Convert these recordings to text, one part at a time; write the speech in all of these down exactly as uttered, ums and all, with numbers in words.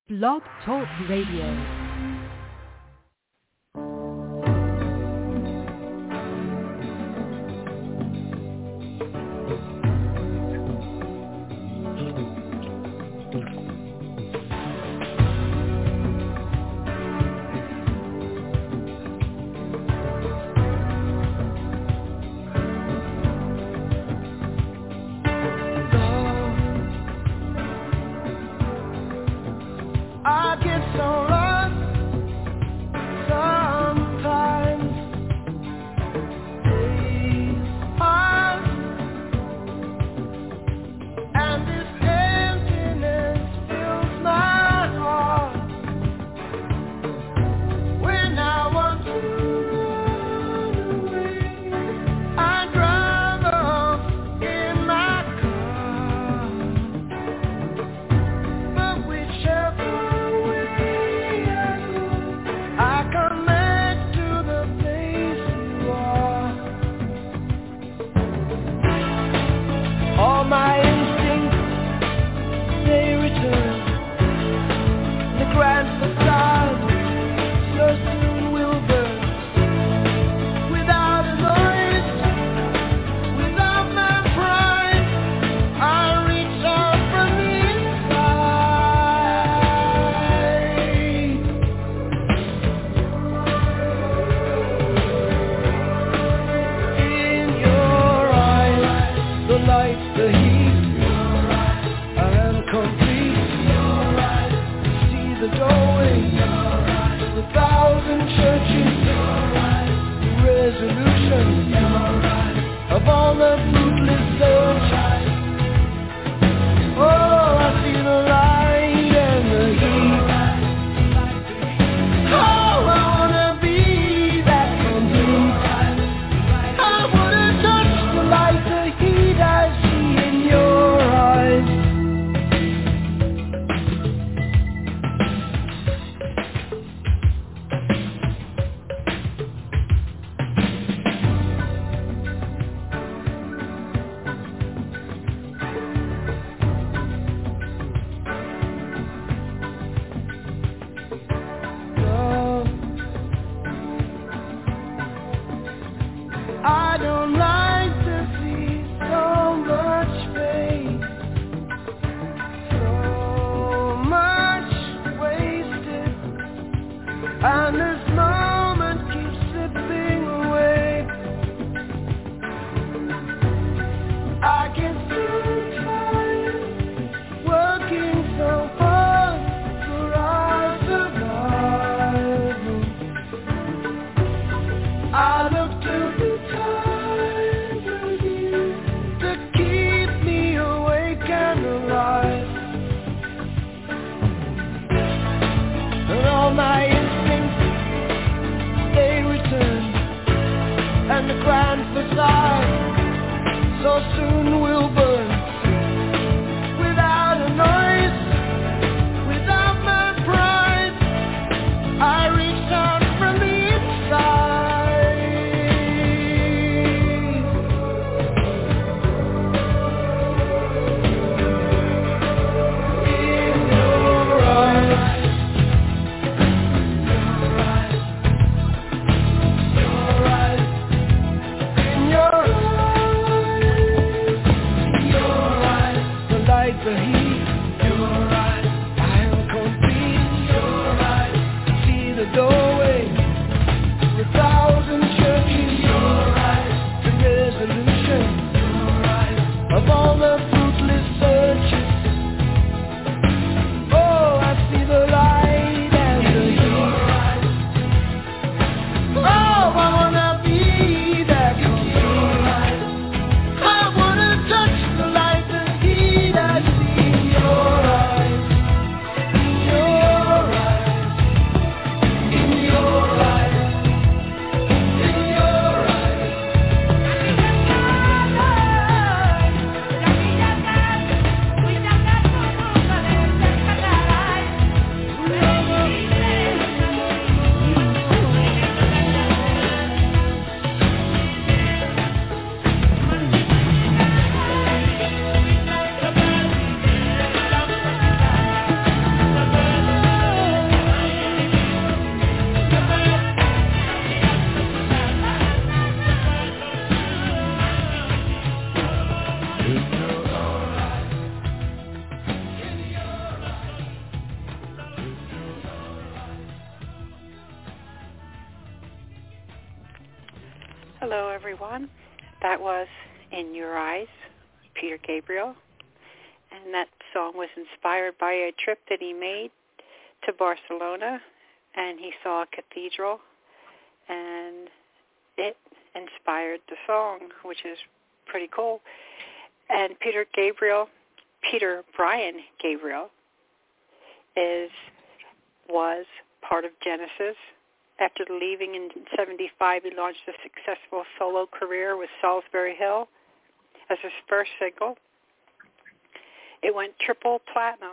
Blog Talk Radio. Whichever way Hello, everyone. That was In Your Eyes, Peter Gabriel. And that song was inspired by a trip that he made to Barcelona, and he saw a cathedral, and it inspired the song, which is pretty cool. And Peter Gabriel, Peter Brian Gabriel, is was part of Genesis. After leaving in seventy-five, he launched a successful solo career with Salisbury Hill as his first single. It went triple platinum.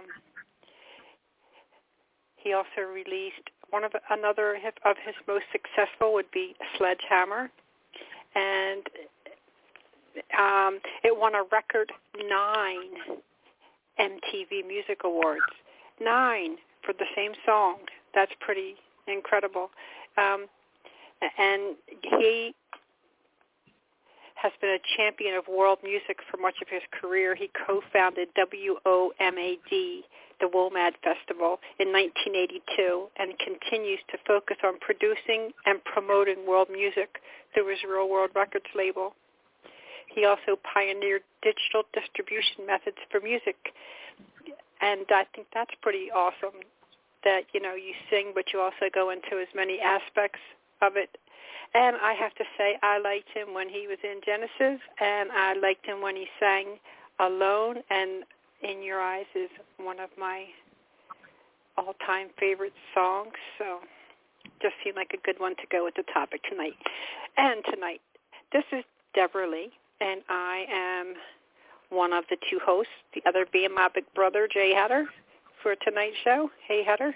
He also released one of another of his most successful would be Sledgehammer, and um, it won a record nine M T V Music Awards. Nine for the same song. That's pretty incredible. Um, and he has been a champion of world music for much of his career. He co-founded W O M A D, the WOMAD Festival, in nineteen eighty-two, and continues to focus on producing and promoting world music through his Real World Records label. He also pioneered digital distribution methods for music, and I think that's pretty awesome, that, you know, you sing, but you also go into as many aspects of it. And I have to say, I liked him when he was in Genesis, and I liked him when he sang Alone, and In Your Eyes is one of my all-time favorite songs, so just seemed like a good one to go with the topic tonight. And tonight, this is Deborah Lee, and I am one of the two hosts, the other being my big brother, Jay Hatter, for tonight's show. Hey, Hatter.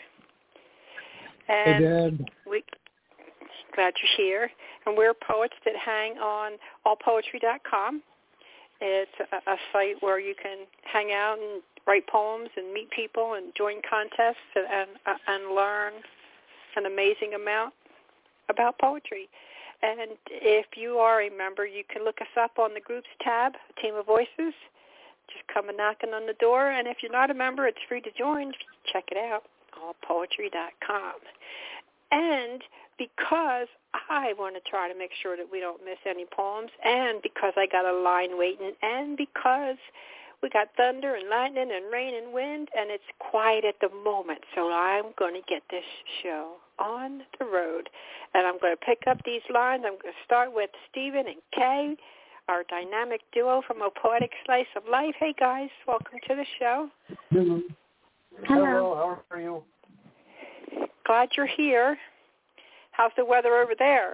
And hey, Dad. We, glad you're here. And we're poets that hang on all poetry dot com. It's a, a site where you can hang out and write poems and meet people and join contests and, and, uh, and learn an amazing amount about poetry. And if you are a member, you can look us up on the groups tab, A Team of Voices. Just come and knocking on the door. And if you're not a member, it's free to join. Check it out, all poetry dot com. And because I want to try to make sure that we don't miss any poems, and because I got a line waiting, and because we got thunder and lightning and rain and wind, and it's quiet at the moment, so I'm going to get this show on the road. And I'm going to pick up these lines. I'm going to start with Stephen and Kay, our dynamic duo from A Poetic Slice of Life. Hey, guys, welcome to the show. Hello. Hello, how are you? Glad you're here. How's the weather over there?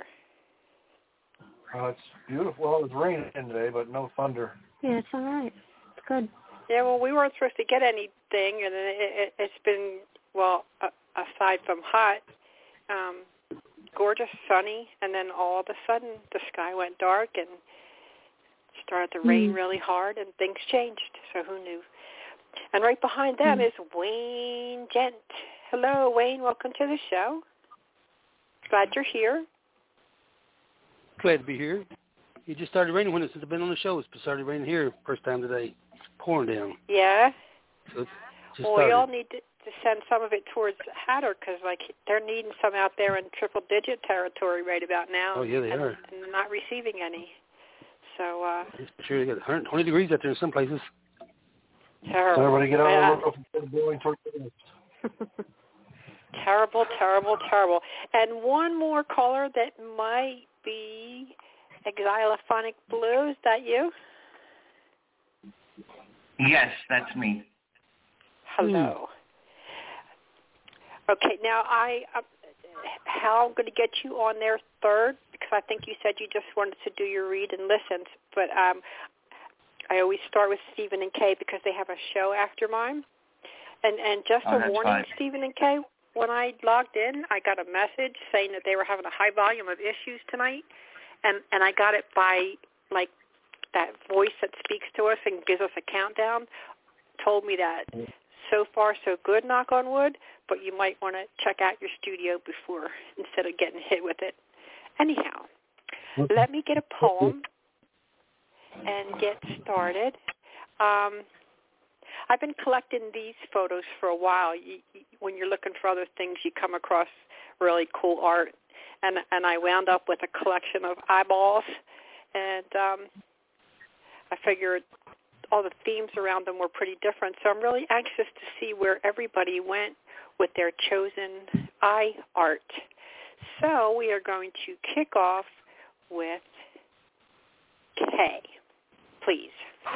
Uh, it's beautiful. Well, it's raining today, but no thunder. Yeah, it's all right. It's good. Yeah, well, we weren't supposed to get anything, and it, it, it's been, well, uh, aside from hot, um, gorgeous, sunny, and then all of a sudden the sky went dark and started to rain mm. really hard, and things changed, so who knew? And right behind them mm. is Wayne Gent. Hello, Wayne. Welcome to the show. Glad you're here. Glad to be here. It just started raining when it's been on the show. It's started raining here first time today. It's pouring down. Yeah. So it's just well, started. we all need to, to send some of it towards Hatter because, like, they're needing some out there in triple-digit territory right about now. Oh, yeah, they and, are. And they're not receiving any. So, uh... It's sure they got one hundred twenty degrees out there in some places. Terrible. Everybody get out yeah. of the blowing tornadoes. Terrible, terrible, terrible. And one more caller that might be Xylophonic Blue. Is that you? Yes, that's me. Hello. Mm. Okay, now I, uh, how I'm going to get you on there third, because I think you said you just wanted to do your read and listens, but um, I always start with Stephen and Kay because they have a show after mine. And and just oh, a warning, fine. Stephen and Kay, when I logged in, I got a message saying that they were having a high volume of issues tonight, and, and I got it by, like, that voice that speaks to us and gives us a countdown, told me that so far so good, knock on wood, but you might want to check out your studio before, instead of getting hit with it. Anyhow, let me get a poem and get started. Um, I've been collecting these photos for a while. You, you, when you're looking for other things, you come across really cool art. and and I wound up with a collection of eyeballs, and um, I figured all the themes around them were pretty different. So I'm really anxious to see where everybody went with their chosen eye art. So we are going to kick off with Kay, please.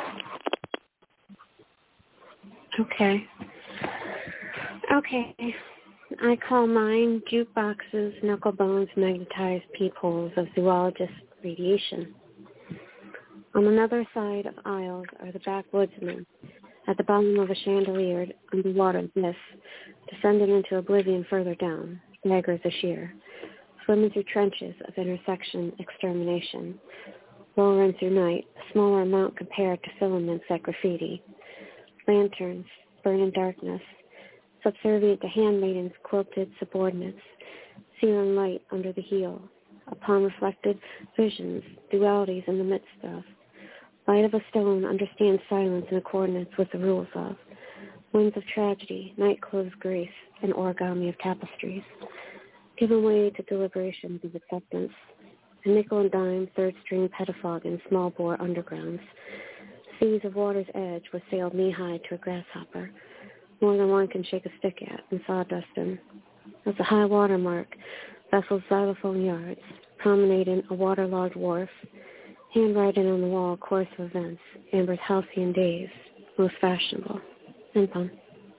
Okay. Okay. I call mine jukeboxes, knucklebones, magnetized peepholes of zoologist radiation. On another side of aisles are the backwoodsmen, at the bottom of a chandelier underwater abyss, descending into oblivion further down, daggers a sheer, swimming through trenches of intersection extermination, lowering through night, a smaller amount compared to filaments at graffiti, lanterns, burn in darkness, subservient to handmaidens, quilted subordinates, sealing light under the heel, upon reflected visions, dualities in the midst of. Light of a stone understands silence in accordance with the rules of. Winds of tragedy, night-clothes grace, and origami of tapestries. Giving way to deliberations of acceptance. A nickel and dime, third-string petafog in small-bore undergrounds. Seas of water's edge was sailed knee-high to a grasshopper. More than one can shake a stick at and sawdust in. As a high water mark, vessels xylophone yards, promenading a waterlogged wharf, handwriting on the wall, course of events, Amber's halcyon days, most fashionable, and fun.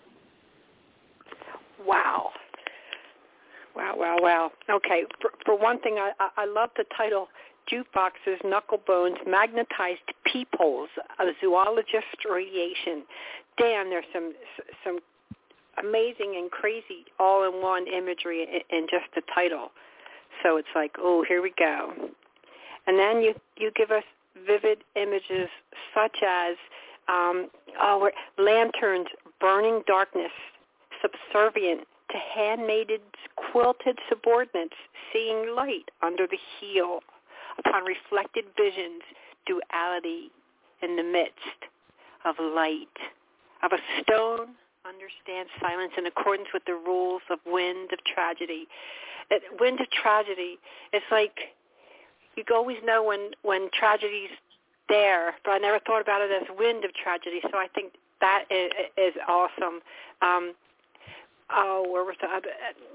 Wow. Wow, wow, wow. Okay, for, for one thing, I, I love the title, Jukeboxes, Knucklebones, Magnetized Peepholes, a Zoologist Radiation. Damn, there's some some amazing and crazy all-in-one imagery in, in just the title. So it's like, oh, here we go. And then you, you give us vivid images such as um, oh, lanterns, burning darkness, subservient to handmaided, quilted subordinates, seeing light under the heel, upon reflected visions, duality in the midst of light, of a stone understands silence in accordance with the rules of wind of tragedy. It, wind of tragedy, it's like you always know when, when tragedy's there, but I never thought about it as wind of tragedy, so I think that is, is awesome. Um, oh, where was the other?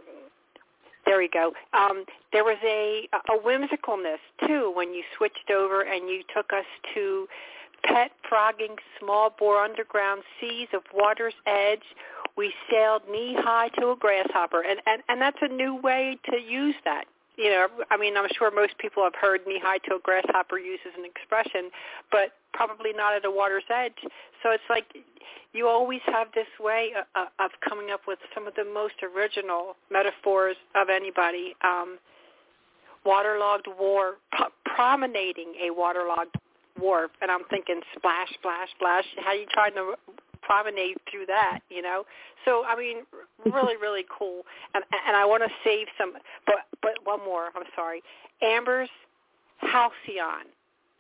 There we go. Um, there was a, a whimsicalness, too, when you switched over and you took us to pet frogging small bore underground seas of water's edge. We sailed knee-high to a grasshopper, and, and, and that's a new way to use that. You know, I mean, I'm sure most people have heard knee-high to a grasshopper used as an expression, but probably not at a water's edge. So it's like you always have this way of, of coming up with some of the most original metaphors of anybody. Um, waterlogged wharf, promenading a waterlogged wharf, and I'm thinking splash, splash, splash. How are you trying to promenade through that, you know? So, I mean, really, really cool. And and I want to save some, but but one more, I'm sorry. Amber's Halcyon,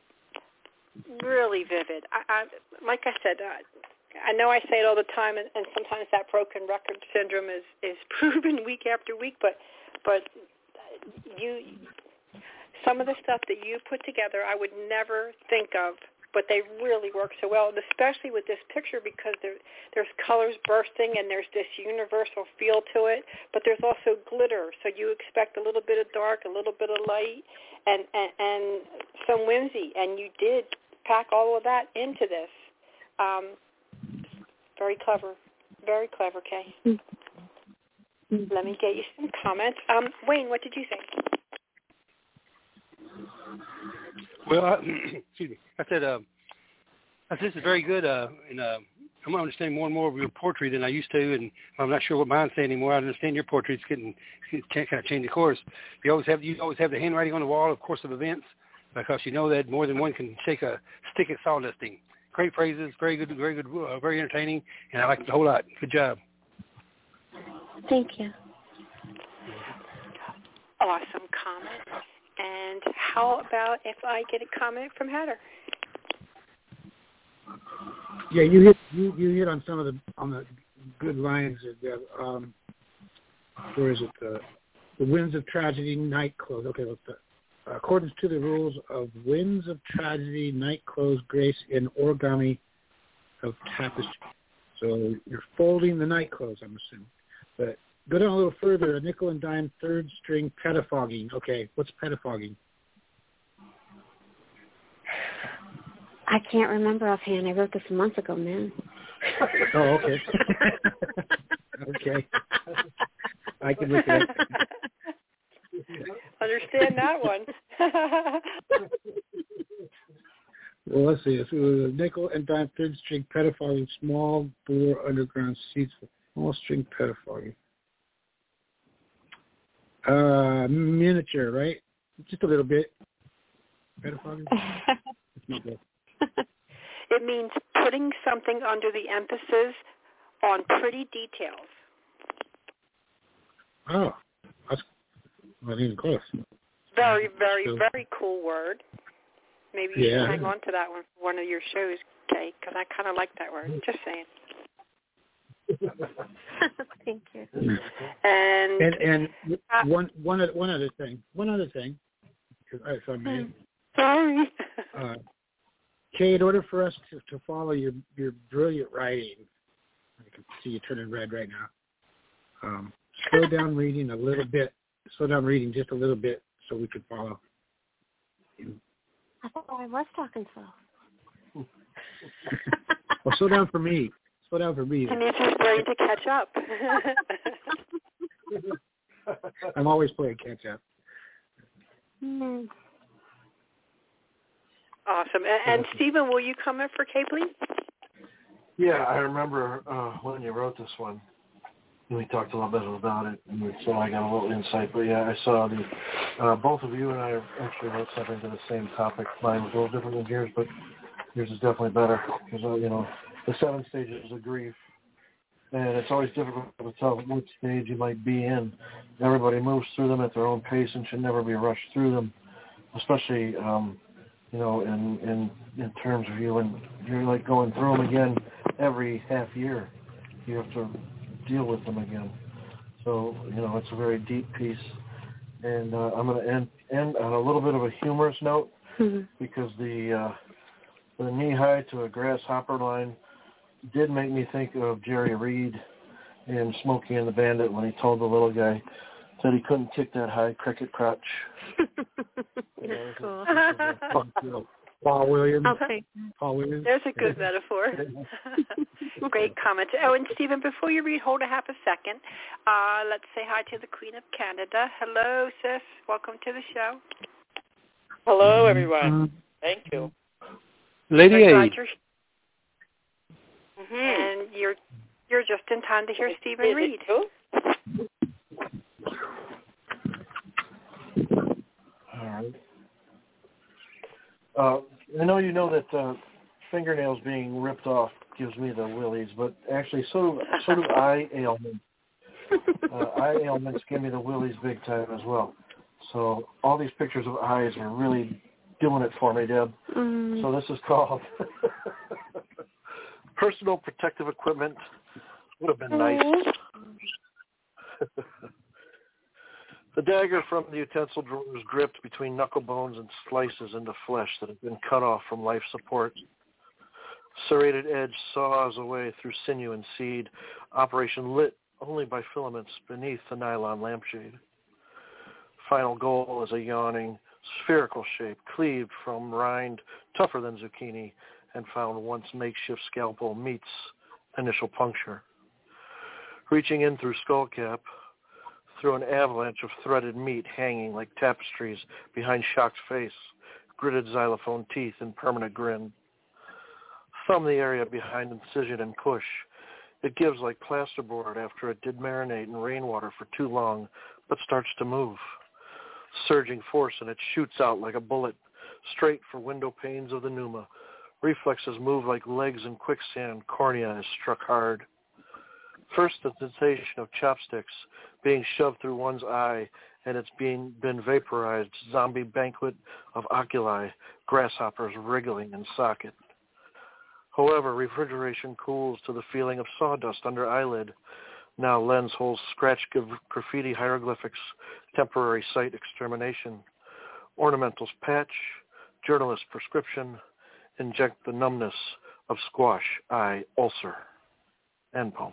really vivid. I, I like I said, uh, I know I say it all the time, and, and sometimes that broken record syndrome is, is proven week after week, but but you, some of the stuff that you put together, I would never think of, but they really work so well, and especially with this picture because there, there's colors bursting and there's this universal feel to it, but there's also glitter, so you expect a little bit of dark, a little bit of light, and, and, and some whimsy, and you did pack all of that into this. Um, very clever, very clever, Kay. Mm-hmm. Let me get you some comments. Um, Wayne, what did you say? Well, I, excuse me. I said, uh, I said this is very good, uh, and uh, I'm understanding more and more of your poetry than I used to, and I'm not sure what mine's saying anymore. I understand your poetry; it's getting, it's kind of changing course. You always have, you always have the handwriting on the wall, of course, of events, because you know that more than one can shake a stick at sawdusting. Great phrases, very good, very good, uh, very entertaining, and I like it a whole lot. Good job. Thank you. Awesome comment. And how about if I get a comment from Heather? Yeah, you hit you, you hit on some of the on the good lines. That, um, where is it? Uh, the Winds of Tragedy night clothes. Okay, look, the, according to the rules of Winds of Tragedy night clothes grace in origami of tapestry. So you're folding the night clothes, I'm assuming. But go down a little further, a nickel and dime third string pettifogging. Okay, what's pettifogging? I can't remember offhand. I wrote this months ago, man. Oh, okay. Okay. I can look at it. Understand that one. Well, let's see. It's a nickel and dime third string pettifogging, small bore underground seats for small string pettifogging. Uh, miniature, right? Just a little bit. Pettifogging. It's not good. It means putting something under the emphasis on pretty details. Oh, that's not even close. Very, very, So, very cool word. Maybe you yeah. should hang on to that one for one of your shows, Kay, because I kind of like that word. Just saying. Thank you. And And and uh, one one other- one other thing, one other thing, if I may. Sorry. Uh, Kay, in order for us to, to follow your your brilliant writing, I can see you turning red right now. Um, slow down reading a little bit. Slow down reading just a little bit so we can follow. I thought I was talking slow. Well, slow down for me. Slow down for me. He needs his brain to catch up. I'm always playing catch up. Mm. Awesome. And, and Stephen, will you come in for Kay, please? Yeah, I remember uh, when you wrote this one. We talked a little bit about it, and so I got a little insight. But yeah, I saw the uh, both of you and I actually wrote something to the same topic. Mine was a little different than yours, but yours is definitely better because uh, you know the seven stages of grief, and it's always difficult to tell what stage you might be in. Everybody moves through them at their own pace and should never be rushed through them, especially um, you know in in in terms of you and you're like going through them again every half year. You have to deal with them again. So, you know, it's a very deep piece. And uh, I'm going to end, end on a little bit of a humorous note Mm-hmm. because the uh, the knee-high to a grasshopper line did make me think of Jerry Reed in Smokey and the Bandit when he told the little guy that he couldn't kick that high cricket crotch. That's cool. Paul Williams. Okay. Paul Williams. There's a good metaphor. Great comment. Oh, and Stephen, before you read, hold a half a second. Uh, let's say hi to the Queen of Canada. Hello, sis. Welcome to the show. Hello, everyone. Thank you. Lady We're glad A. you're, Mm-hmm. and you're you're just in time to hear Stephen read. All right. Uh, I know you know that uh, fingernails being ripped off gives me the willies, but actually so do, so do eye ailments. Uh, eye ailments give me the willies big time as well. So all these pictures of eyes are really doing it for me, Deb. Mm. So this is called Personal Protective Equipment. Would have been nice. The dagger from the utensil drawer is gripped between knuckle bones and slices into flesh that have been cut off from life support. Serrated edge saws away through sinew and seed, operation lit only by filaments beneath the nylon lampshade. Final goal is a yawning, spherical shape, cleaved from rind tougher than zucchini, and found once makeshift scalpel meets initial puncture. Reaching in through skullcap, through an avalanche of threaded meat hanging like tapestries behind shocked face, gritted xylophone teeth, and permanent grin. Thumb the area behind incision and push. It gives like plasterboard after it did marinate in rainwater for too long, but starts to move. Surging force, and it shoots out like a bullet, straight for window panes of the pneuma. Reflexes move like legs in quicksand. Cornea is struck hard. First, the sensation of chopsticks being shoved through one's eye, and it's being been vaporized. Zombie banquet of oculi, grasshoppers wriggling in socket. However, refrigeration cools to the feeling of sawdust under eyelid. Now Lens holds scratch graffiti hieroglyphics, temporary site extermination, ornamentals patch, journalist prescription, inject the numbness of squash, eye, ulcer. End poem.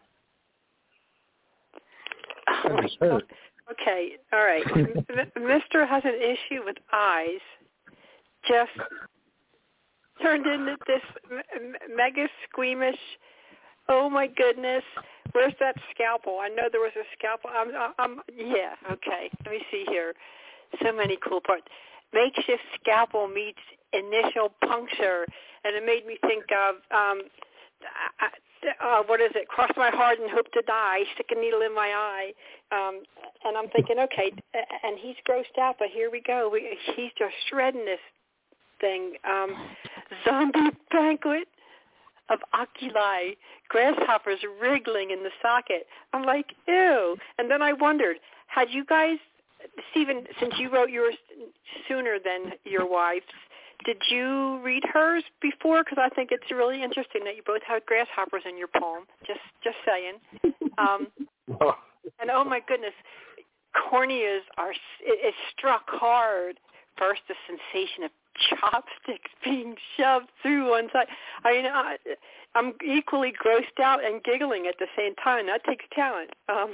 Oh, okay, all right. Mister has an issue with eyes. Just turned into this m- mega squeamish. Oh my goodness, where's that scalpel? I know there was a scalpel. I'm, I'm, yeah, okay. Let me see here. So many cool parts. Makeshift scalpel meets initial puncture, and it made me think of um, uh, what is it? Cross my heart and hope to die. Stick a needle in my eye, um, and I'm thinking, okay. And he's grossed out, but here we go. We, he's just shredding this thing. Um, zombie banquet of oculi, grasshoppers wriggling in the socket. I'm like, ew. And then I wondered, had you guys, Stephen, since you wrote yours sooner than your wife's, did you read hers before? Because I think it's really interesting that you both have grasshoppers in your poem. Just, just saying. Um, and oh my goodness, corneas are. It, it struck hard. First, the sensation of chopsticks being shoved through one side. I mean, I, I'm equally grossed out and giggling at the same time. That takes talent. Um,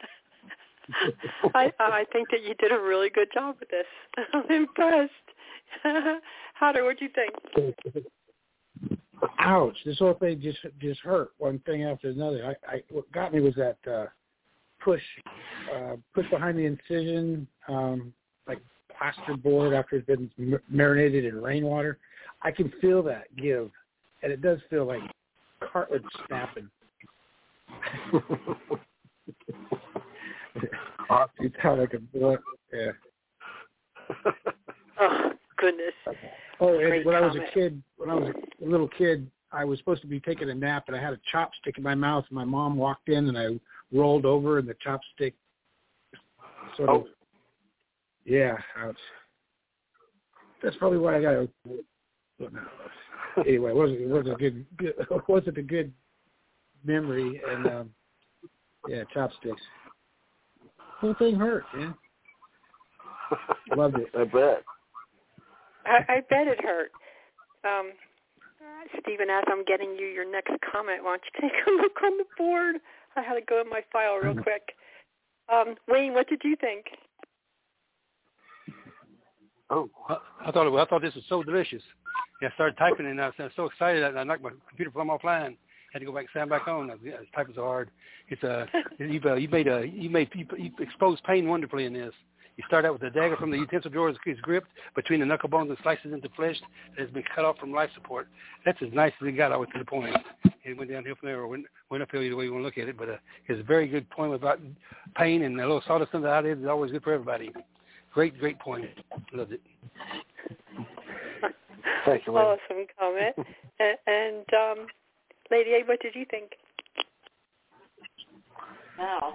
I, I think that you did a really good job with this. I'm impressed. Hatter, what do you think? Ouch! This whole thing just just hurt one thing after another. I, I what got me was that uh, push, uh, push behind the incision, um, like plasterboard after it's been m- marinated in rainwater. I can feel that give, and it does feel like cartilage snapping. You sound like a boy. Yeah. Oh goodness. Oh, and Great when comment. I was a kid, when I was a little kid, I was supposed to be taking a nap, and I had a chopstick in my mouth. And my mom walked in, and I rolled over, and the chopstick sort of. Oh. Yeah, ouch. That's probably why I got to. Anyway, it wasn't it wasn't a good, good it wasn't a good memory, and um, yeah, chopsticks. Whole thing hurt, yeah. Loved it. I bet. I, I bet it hurt. Um, Stephen, as I'm getting you your next comment, why don't you take a look on the board? I had to go in my file real quick. Um, Wayne, what did you think? Oh, I, I thought it, I thought this was so delicious. Yeah, I started typing and I was so excited that I knocked my computer from offline. Had to go back and stand back on. I was, yeah, typing so hard. It's a you uh, you made a you made you, you exposed pain wonderfully in this. You start out with the dagger from the utensil drawer is gripped between the knuckle bones and slices into flesh that has been cut off from life support. That's as nice as it got out to the point. It went downhill from there or went, went uphill either way you want to look at it. But uh, it's a very good poem about pain, and a little sawdust under the eyelid is always good for everybody. Great, great poem. Loved it. Thank you, Wayne. Awesome comment. and and um, Lady A, what did you think? Wow.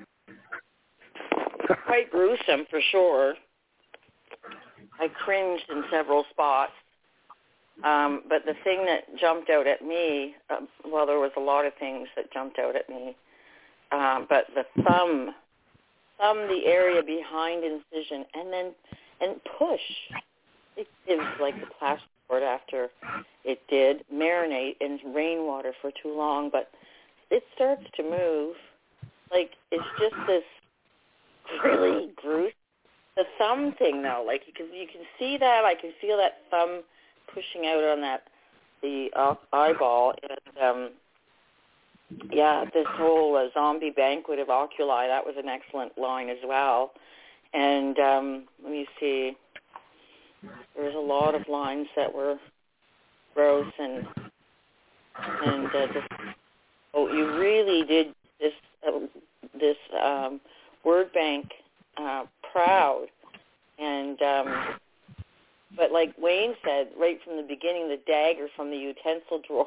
Quite gruesome for sure. I cringed in several spots. Um, but the thing that jumped out at me, uh, well, there was a lot of things that jumped out at me, um, but the thumb, thumb, the area behind incision, and then and push. It gives like the plasterboard after it did marinate in rainwater for too long, but it starts to move. Like it's just this really gruesome. The thumb thing, though, like you can you can see that. I can feel that thumb pushing out on that the uh, eyeball, and um, yeah, this whole uh, zombie banquet of oculi. That was an excellent line as well. And um, let me see. There was a lot of lines that were gross and and uh, just oh, you really did this uh, this um, word bank uh, proud, and um, but like Wayne said right from the beginning, the dagger from the utensil drawer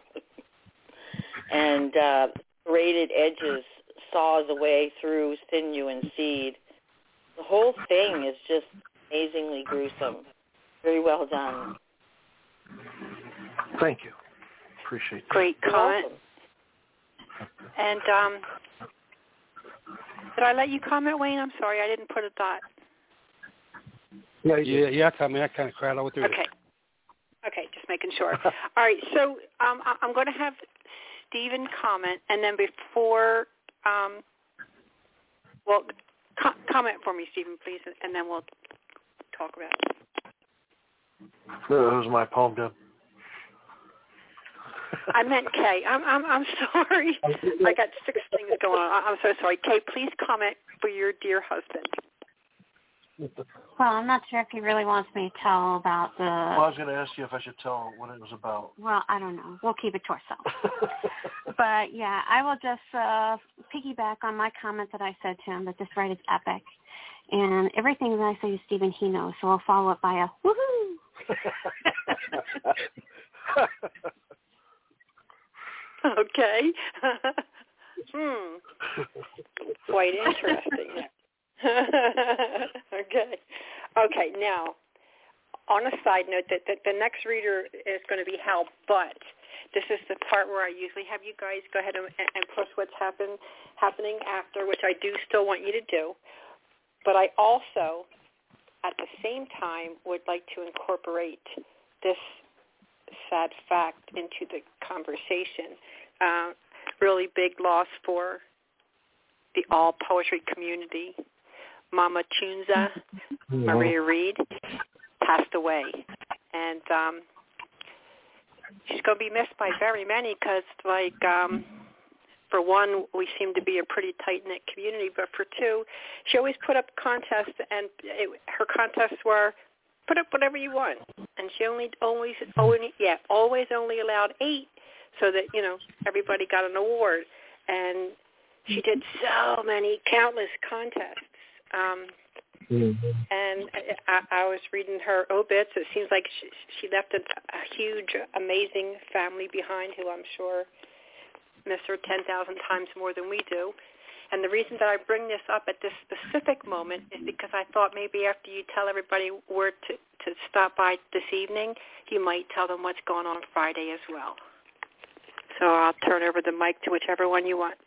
and uh, serrated edges saws away through sinew and seed. The whole thing is just amazingly gruesome. Very well done. Thank you. Appreciate that. Great comment. Awesome. And um, Did I let you comment, Wayne? I'm sorry, I didn't put a dot. Yeah, yeah, yeah. I mean, I kind of cried all through. Okay. Okay, just making sure. All right, so um, I'm going to have Stephen comment, and then before, um, well, co- comment for me, Stephen, please, and then we'll talk about it. That was my poem, Deb. I meant Kay. I'm I'm I'm sorry. I got six things going on. I'm so sorry. Kay, please comment for your dear husband. Well, I'm not sure if he really wants me to tell about the... Well, I was going to ask you if I should tell what it was about. Well, I don't know. We'll keep it to ourselves. But, yeah, I will just uh, piggyback on my comment that I said to him, that this ride is epic. And everything that I say to Stephen, he knows. So I'll follow up by a woohoo. Okay. hmm. Quite interesting. okay. Okay, now, on a side note, that, that the next reader is going to be Hal, but this is the part where I usually have you guys go ahead and, and post what's happen, happening after, which I do still want you to do. But I also, at the same time, would like to incorporate this sad fact into the conversation. Uh, really big loss for the all poetry community. Mama Chunza, Maria Reed, passed away. And um, she's going to be missed by very many because, like, um, for one, we seem to be a pretty tight-knit community, but for two, she always put up contests, and it, her contests were put up whatever you want. And she only, always, only, yeah, always only allowed eight so that, you know, everybody got an award. And she did so many, countless contests. Um, mm-hmm. And I, I was reading her obits. It seems like she, she left a, a huge, amazing family behind who I'm sure miss her ten thousand times more than we do. And the reason that I bring this up at this specific moment is because I thought maybe after you tell everybody where to, to stop by this evening, you might tell them what's going on Friday as well. So I'll turn over the mic to whichever one you want.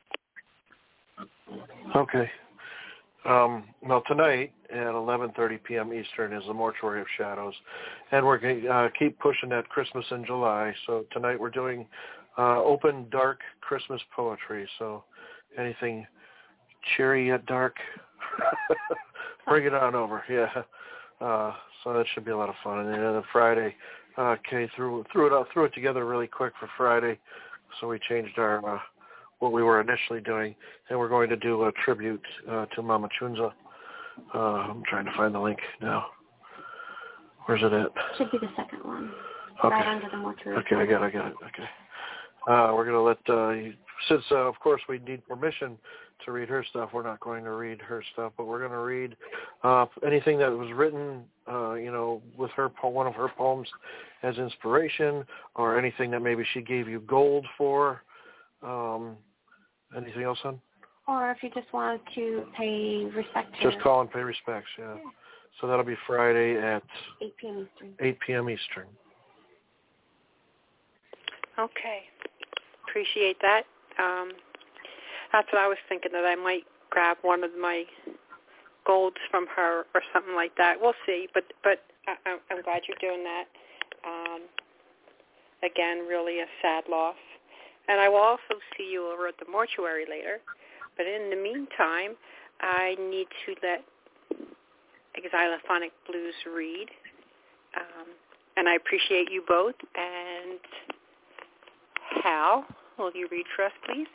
Okay. Um, well, tonight at eleven thirty p.m. Eastern is the Mortuary of Shadows, and we're going to uh, keep pushing that Christmas in July. So tonight we're doing uh, open, dark Christmas poetry. So anything cheery yet dark, bring it on over. Yeah. Uh, so that should be a lot of fun. And then on Friday, uh, Kay threw threw it out, threw it together really quick for Friday. So we changed our. Uh, what we were initially doing, and we're going to do a tribute uh, to Mama Chunza. Uh, I'm trying to find the link now. Where's it at? Should be the second one. Okay. Right under the mortuary. Okay, I got it, I got it. Okay. Uh, we're going to let, uh, since, uh, of course, we need permission to read her stuff, we're not going to read her stuff, but we're going to read uh, anything that was written, uh, you know, with her one of her poems as inspiration, or anything that maybe she gave you gold for. Um, anything else, hon? Or if you just wanted to pay respect to Just call and pay respects, yeah. yeah. So that'll be Friday at eight p.m. Eastern. eight p.m. Eastern. Okay. Appreciate that. Um, that's what I was thinking, that I might grab one of my golds from her or something like that. We'll see, but but I, I'm glad you're doing that. Um, again, really a sad loss. And I will also see you over at the mortuary later. But in the meantime, I need to let Xylophonic Blues read. Um, and I appreciate you both. And Hal, will you read for us, please?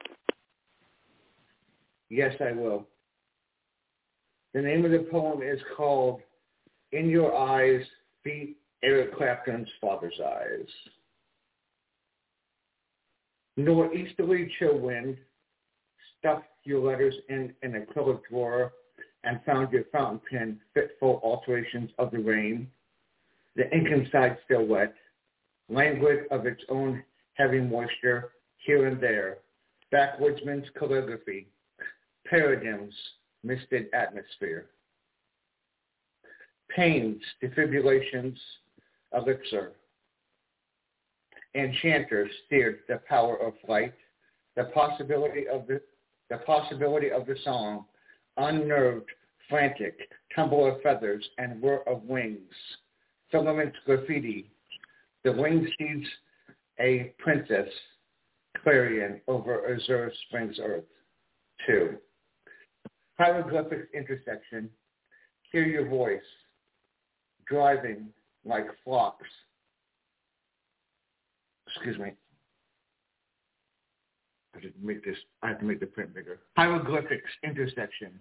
Yes, I will. The name of the poem is called In Your Eyes, Beat Eric Clapton's Father's Eyes. Northeasterly chill wind stuffed your letters in an acrylic drawer and found your fountain pen fitful alterations of the rain. The ink inside still wet, languid of its own heavy moisture here and there. Backwoodsman's calligraphy, paradigms, misted atmosphere. Pains, defibrillations, elixir. Enchanters steered the power of flight, the possibility of the The possibility of the song, unnerved, frantic, tumble of feathers, and whir of wings. Filaments graffiti. The wing seeds a princess, clarion over Azure Springs Earth. Two. Hieroglyphics intersection. Hear your voice. Driving like flocks. Excuse me. I have to make this. I have to make the print bigger. Hieroglyphics intersection.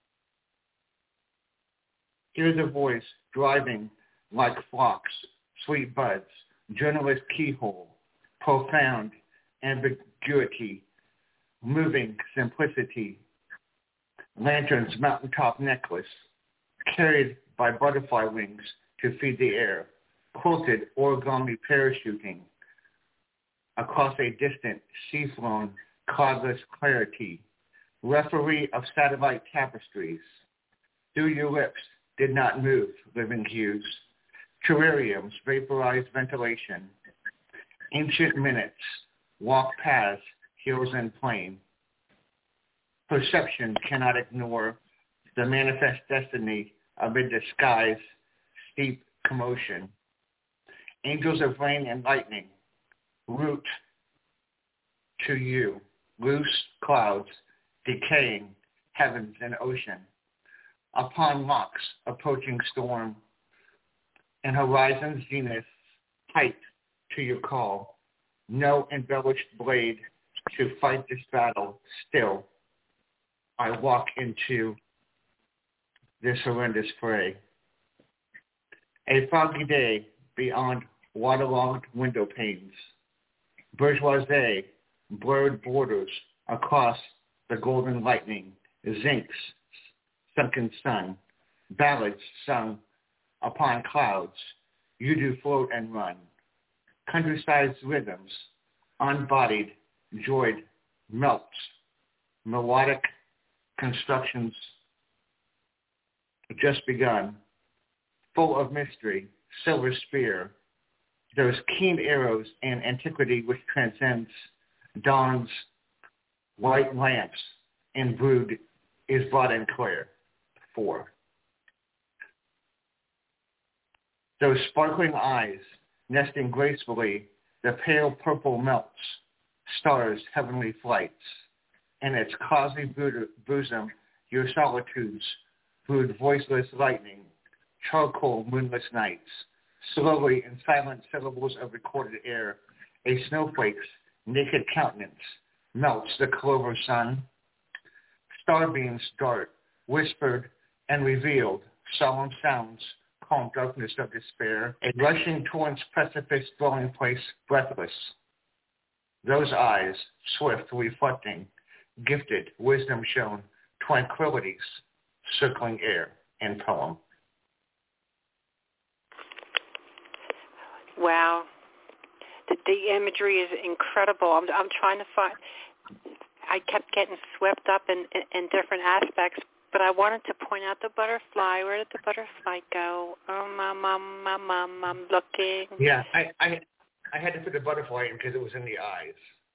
Hear the voice driving like flocks, sweet buds, journalist keyhole, profound ambiguity, moving simplicity, lanterns mountaintop necklace, carried by butterfly wings to feed the air, quilted origami parachuting across a distant sea-flown cloudless clarity, referee of satellite tapestries. Through your lips did not move living hues, terrariums, vaporized ventilation, ancient minutes, walk paths, hills and plain. Perception cannot ignore the manifest destiny amid the sky's steep commotion. Angels of rain and lightning, root to you, loose clouds, decaying heavens and ocean. Upon locks, approaching storm, and horizon's zenith, height to your call. No embellished blade to fight this battle. Still, I walk into this horrendous fray. A foggy day beyond waterlogged window panes. Bourgeoisie, blurred borders across the golden lightning. Zincs, sunken sun. Ballads sung upon clouds. You do float and run. Countryside's rhythms, unbodied, joyed, melts. Melodic constructions just begun, full of mystery, silver spear. Those keen arrows and antiquity which transcends dawn's white lamps and brood is brought in clear. Four. Those sparkling eyes, nesting gracefully, the pale purple melts, stars' heavenly flights. In its cosy bosom, your solitudes brood voiceless lightning, charcoal moonless nights. Slowly, in silent syllables of recorded air, a snowflake's naked countenance melts the clover sun. Starbeams dart, whispered and revealed, solemn sounds, calm darkness of despair, a rushing torrent's precipice dwelling place breathless. Those eyes, swift, reflecting, gifted, wisdom shown, tranquillities, circling air and poem. Wow. The, the imagery is incredible. I'm, I'm trying to find, I kept getting swept up in, in, in different aspects, but I wanted to point out the butterfly. Where did the butterfly go? Oh, mom, mom, mom, mom, I'm looking. Yeah, I, I, I had to put the butterfly in because it was in the eyes.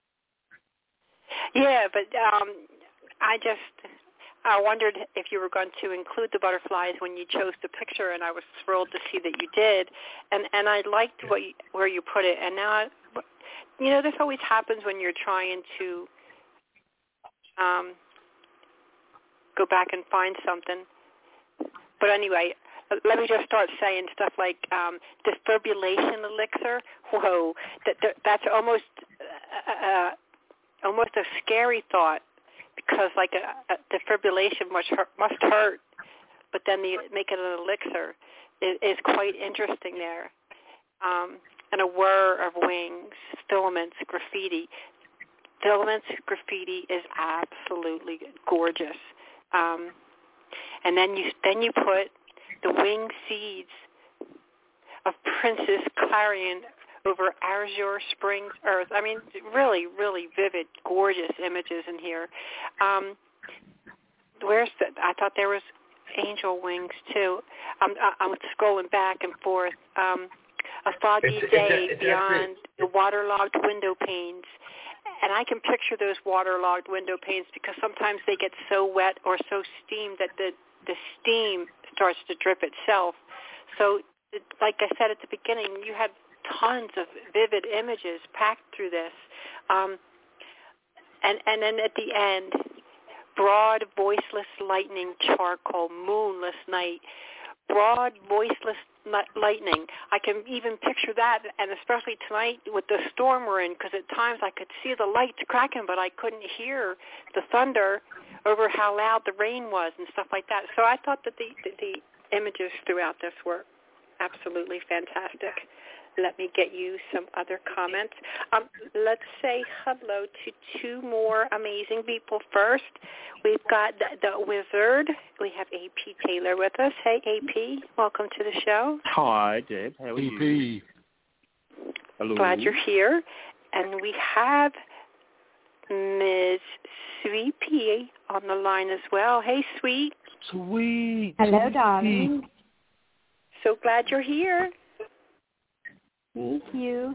Yeah, but um, I just, I wondered if you were going to include the butterflies when you chose the picture, and I was thrilled to see that you did. And and I liked what you, where you put it. And now, I, you know, this always happens when you're trying to um, go back and find something. But anyway, let me just start saying stuff like um, defibrillation elixir. Whoa, that, that that's almost uh, almost a scary thought. Because like a, a defibrillation must hurt, must hurt, but then the make it an elixir is, is quite interesting there. Um, and a whir of wings, filaments, graffiti. Filaments, graffiti is absolutely gorgeous. Um, and then you then you put the wing seeds of Princess Clarion over Azure Springs Earth. I mean, really, really vivid, gorgeous images in here. Um, where's the, I thought there was angel wings, too. I'm, I'm scrolling back and forth. Um, a foggy it's, day it's, it's beyond the waterlogged window panes. and I can picture those waterlogged window panes because sometimes they get so wet or so steamed that the, the steam starts to drip itself. So, it, like I said at the beginning, you had tons of vivid images packed through this. Um, and, and then at the end, broad, voiceless lightning, charcoal, moonless night. Broad, voiceless lightning. I can even picture that, and especially tonight with the storm we're in, because at times I could see the lights cracking, but I couldn't hear the thunder over how loud the rain was and stuff like that. So I thought that the, the, the images throughout this were absolutely fantastic. Let me get you some other comments. Um, let's say hello to two more amazing people first. We've got the, the Wizard. We have A P Taylor with us. Hey, A P, welcome to the show. Hi, Deb. How are you? A P. Hello. Glad you're here. And we have Miz Sweet P on the line as well. Hey, Sweet. Sweet. Hello, darling. So glad you're here. Thank you.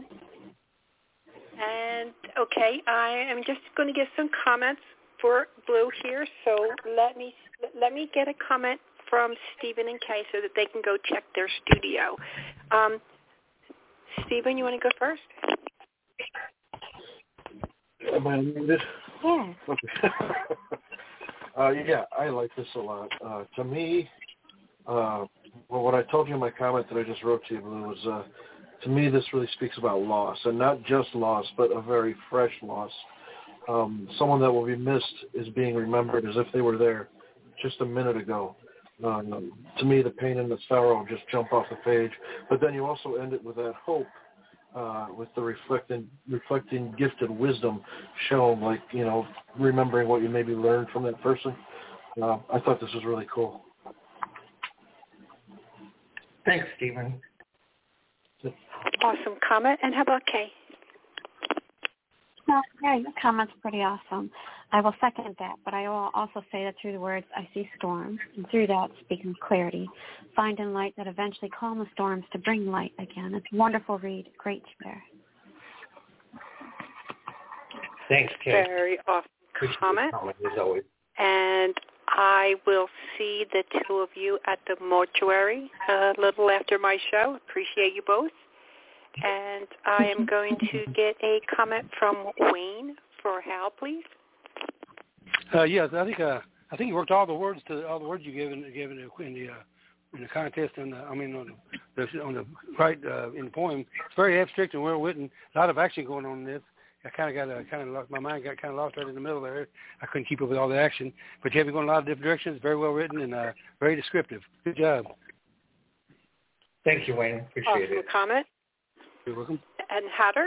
And, okay, I am just going to get some comments for Blue here, so let me let me get a comment from Stephen and Kay so that they can go check their studio. Um, Stephen, you want to go first? Am I muted? Yeah. Okay. uh, yeah, I like this a lot. Uh, to me, uh, well, what I told you in my comment that I just wrote to you, Blue, was uh, to me this really speaks about loss, and not just loss, but a very fresh loss. Um, someone that will be missed is being remembered as if they were there just a minute ago. Um, to me, the pain and the sorrow just jump off the page. But then you also end it with that hope, uh, with the reflecting, reflecting gifted wisdom shown, like, you know, remembering what you maybe learned from that person. Uh, I thought this was really cool. Thanks, Stephen. Awesome comment. And how about Kay? Well, yeah, your comment's pretty awesome. I will second that, but I will also say that through the words, I see storms, and through that, speaking clarity, find in light that eventually calm the storms to bring light again. It's a wonderful read. Great share. Thanks, Kay. Very awesome comment. comment as always. And I will see the two of you at the mortuary a little after my show. Appreciate you both. And I am going to get a comment from Wayne for Hal, please. Uh, yes, I think uh, I think you worked all the words to all the words you gave in, gave in the in the, uh, in the contest and I mean on the, the on the right uh, in the poem. It's very abstract and well written. A lot of action going on in this. I kind of got a, kind of lost my mind got kind of lost right in the middle there. I couldn't keep up with all the action, but you have been going a lot of different directions. Very well written and uh, very descriptive. Good job. Thank you, Wayne. Appreciate awesome it. comment. You're welcome. And Hatter?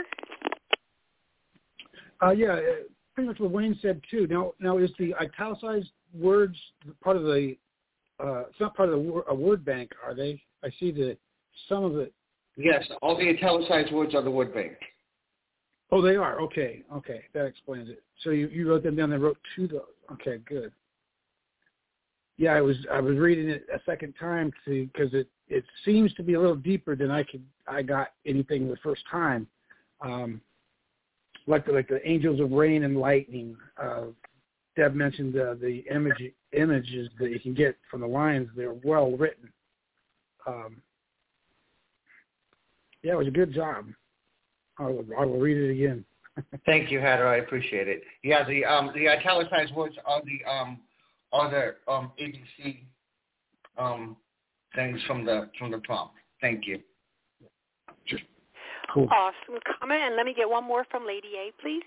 Uh, yeah, pretty much what Wayne said too. Now, now is the italicized words part of the? Uh, it's not part of the a word bank, are they? I see the some of it. Yes, all the italicized words are the word bank. Oh, they are. Okay, okay, that explains it. So you, you wrote them down and wrote to the. Okay, good. Yeah, I was I was reading it a second time to because it, it seems to be a little deeper than I could I got anything the first time, um, like the like the angels of rain and lightning. Uh, Deb mentioned uh, the image images that you can get from the lines. They're well written. Um, yeah, it was a good job. I will, I will read it again. Thank you, Hatter. I appreciate it. Yeah, the um, the italicized words are the um, are the um, A B C um, things from the from the prompt. Thank you. Sure. Cool. Awesome comment. And let me get one more from Lady A, please.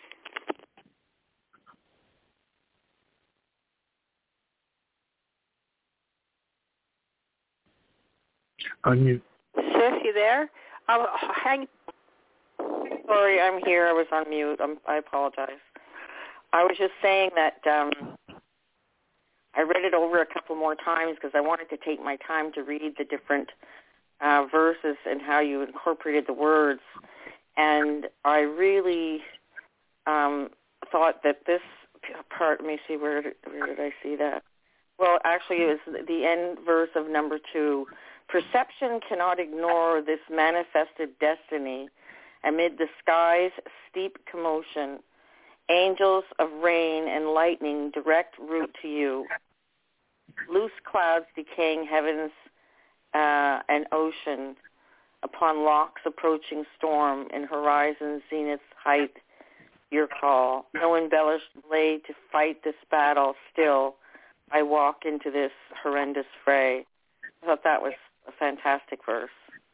Unmute. Sis, you there? I'll hang. Sorry, I'm here. I was on mute. I'm, I apologize. I was just saying that um, I read it over a couple more times because I wanted to take my time to read the different uh, verses and how you incorporated the words. And I really um, thought that this part, let me see, where did, where did I see that? Well, actually, it was the end verse of number two. Perception cannot ignore this manifested destiny amid the sky's steep commotion Angels of rain and lightning direct route to you. Loose clouds decaying heavens uh, and ocean upon locks approaching storm in horizon's zenith height. Your call. No embellished blade to fight this battle. Still, I walk into this horrendous fray. I thought that was a fantastic verse.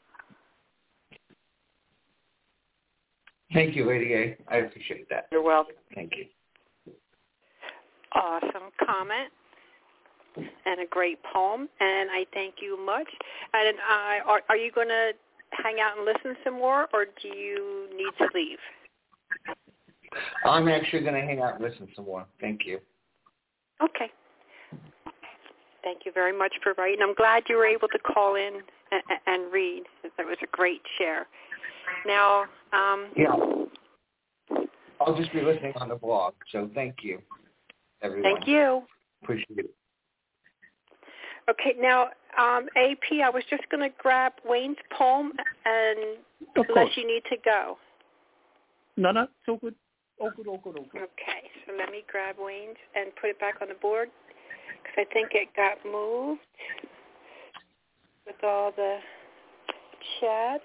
Thank you, Lady A. I appreciate that. You're welcome. Thank you. Awesome comment and a great poem, and I thank you much. And I, are, are you going to hang out and listen some more, or do you need to leave? I'm actually going to hang out and listen some more. Thank you. Okay. Thank you very much for writing. I'm glad you were able to call in and, and read. That was a great share. Now, um, yeah, I'll just be listening on the blog. So thank you, everyone. Thank you. Appreciate it. Okay, now, um, A P, I was just going to grab Wayne's poem, and Of unless course. you need to go. No, no, so good. Oh, good, oh, good, oh, good. Okay, so let me grab Wayne's and put it back on the board, because I think it got moved with all the chat.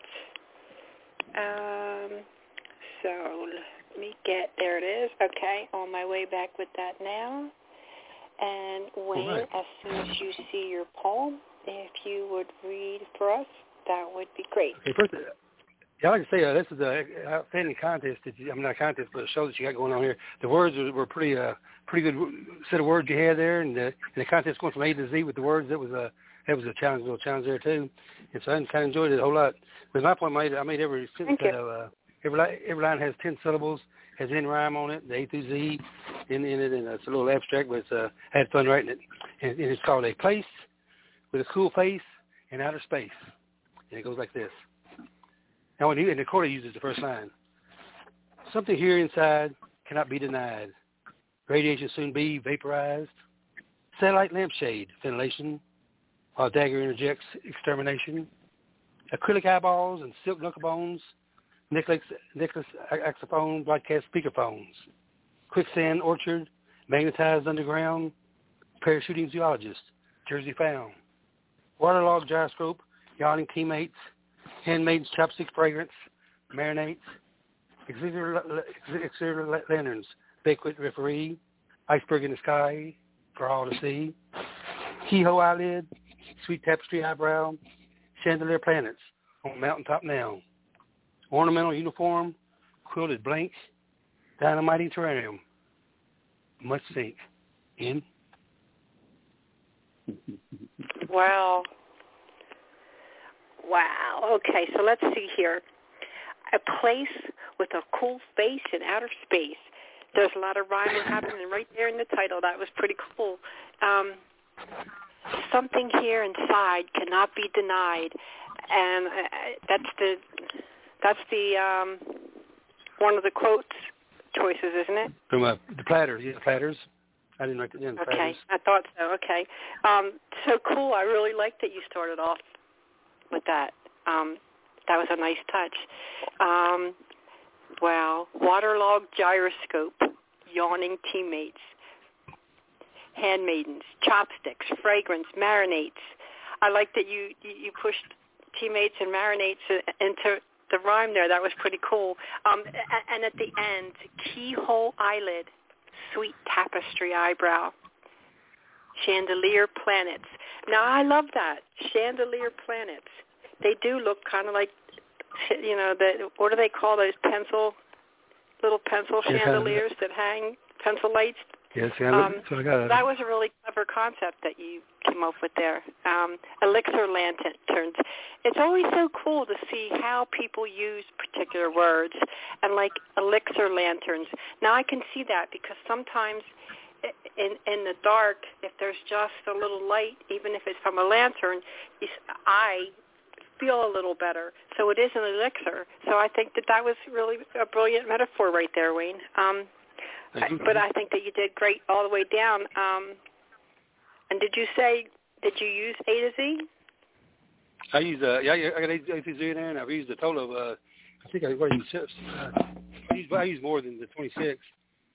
Um, so let me get, there it is. Okay, on my way back with that now. And Wayne, right. as soon as you see your poem, if you would read for us, that would be great. Okay, first, yeah, I'd like to say uh, this is an outstanding contest. That you, I mean, not a contest, but a show that you got going on here. The words were, were pretty, uh, pretty good set of words you had there, and, uh, and the contest going from A to Z with the words. That was a, that was a challenge, little challenge there too. And so I kind of enjoyed it a whole lot. With my point, I made, I made every sentence that uh, every line, every line has ten syllables, has in rhyme on it, the A through Z in, in it, and it's a little abstract, but it's, uh, I had fun writing it. And, and it's called A Place with a Cool Face in Outer Space, and it goes like this. Now, when you, and the quarter uses the first line. Something here inside cannot be denied. Radiation soon be vaporized. Satellite lampshade ventilation, while dagger interjects extermination. Acrylic eyeballs and silk knuckle bones. Necklace, necklace axophone, broadcast speakerphones. Quicksand orchard, magnetized underground. Parachuting zoologist, Jersey found. Waterlogged gyroscope, yawning teammates. Handmaid's chopstick fragrance, marinates, exterior lanterns, banquet referee, iceberg in the sky for all to see, keyhole eyelid, sweet tapestry eyebrow, chandelier planets on mountaintop now, ornamental uniform, quilted blank, dynamiting terrarium, much sink in. Wow. Wow. Okay, so let's see here. A place with a cool face in outer space. There's a lot of rhyming happening right there in the title. That was pretty cool. Um, something here inside cannot be denied, and uh, that's the that's the um, one of the quotes choices, isn't it? From uh, the Platters, yeah, the Platters. I didn't write it down. Okay, Platters. I thought so. Okay, um, so cool. I really liked that you started off with that. Um, that was a nice touch. Um, wow. Waterlogged gyroscope, yawning teammates, handmaidens, chopsticks, fragrance, marinates. I like that you, you pushed teammates and marinates into the rhyme there. That was pretty cool. Um, and at the end, keyhole eyelid, sweet tapestry eyebrow, chandelier planets. Now, I love that. Chandelier planets. They do look kind of like, you know, the what do they call those pencil, little pencil yeah, chandeliers that hang, pencil lights? Yes, yeah, um, so I got it. That was a really clever concept that you came up with there. Um, elixir lanterns. It's always so cool to see how people use particular words, and like elixir lanterns. Now, I can see that because sometimes in in the dark, if there's just a little light, even if it's from a lantern, I feel a little better. So it is an elixir. So I think that that was really a brilliant metaphor right there, Wayne. Um, I, but I think that you did great all the way down. Um, and did you say, did you use A to Z? I use, uh, yeah, I got A to Z in there, and I've used a total of, uh, I think I, what I, use, uh, I, use, I use more than the twenty-six.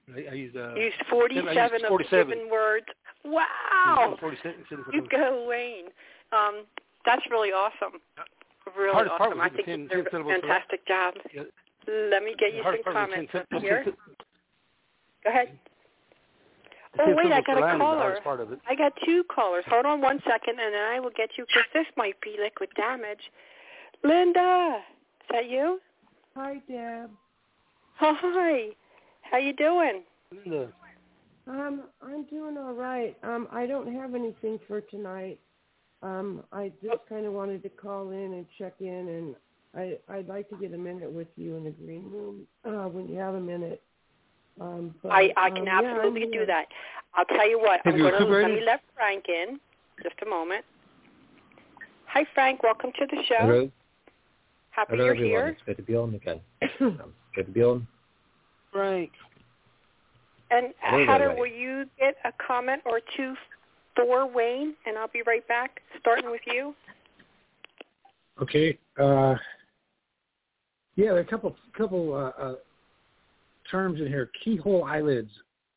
I, I used, uh, you used forty-seven, I used forty-seven of the given words. Wow! forty-seven, You go, Wayne. Um, that's really awesome. Really hardest awesome. Part I think ten, you did a ten fantastic job. Yeah. Let me get you some comments ten, ten, here. ten, Go ahead. Oh, wait, I got a caller. I got two callers. Hold on one second, and then I will get you, because this might be liquid damage. Linda, is that you? Hi, Deb. Hi. How you doing? Linda. Um, I'm doing all right. Um, I don't have anything for tonight. Um, I just kind of wanted to call in and check in, and I, I'd like to get a minute with you in the green room uh, when you have a minute. Um, but, I, I can um, absolutely yeah, do that. I'll tell you what. Have I'm you going to let me recuperated? let Frank in. Just a moment. Hi, Frank. Welcome to the show. Hello. Happy Hello, you're everyone. here. It's good to be on again. um, good to be on. Frank. And Hello, Hatter, there, will you get a comment or two for Wayne? And I'll be right back, starting with you. Okay. Uh, yeah, there are a couple couple uh, uh, terms in here. Keyhole eyelids.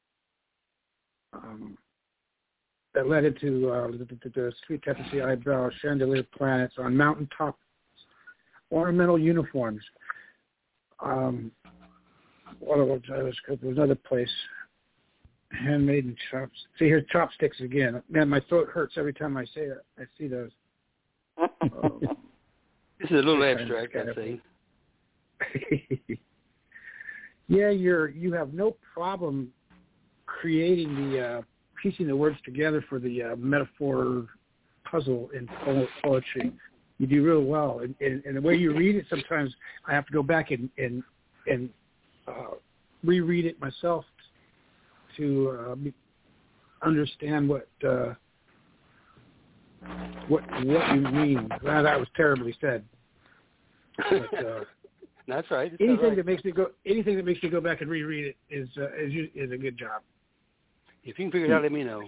Um, that led into uh, the, the, the sweet Tennessee eyebrow chandelier planets on mountaintop ornamental uniforms. Um, what was there was another place. Handmade and chops. See, here's chopsticks again. Man, my throat hurts every time I say it. I see those. Um, this is a little abstract, I think. Yeah, you're you have no problem creating the uh, piecing the words together for the uh, metaphor puzzle in po- poetry. You do real well, and, and, and the way you read it, sometimes I have to go back and and and uh, reread it myself to uh, understand what uh, what what you mean. Well, that was terribly said. But, uh, That's right. It's anything right. that makes me go anything that makes me go back and reread it is uh, is is a good job. If you can figure it out, let me know.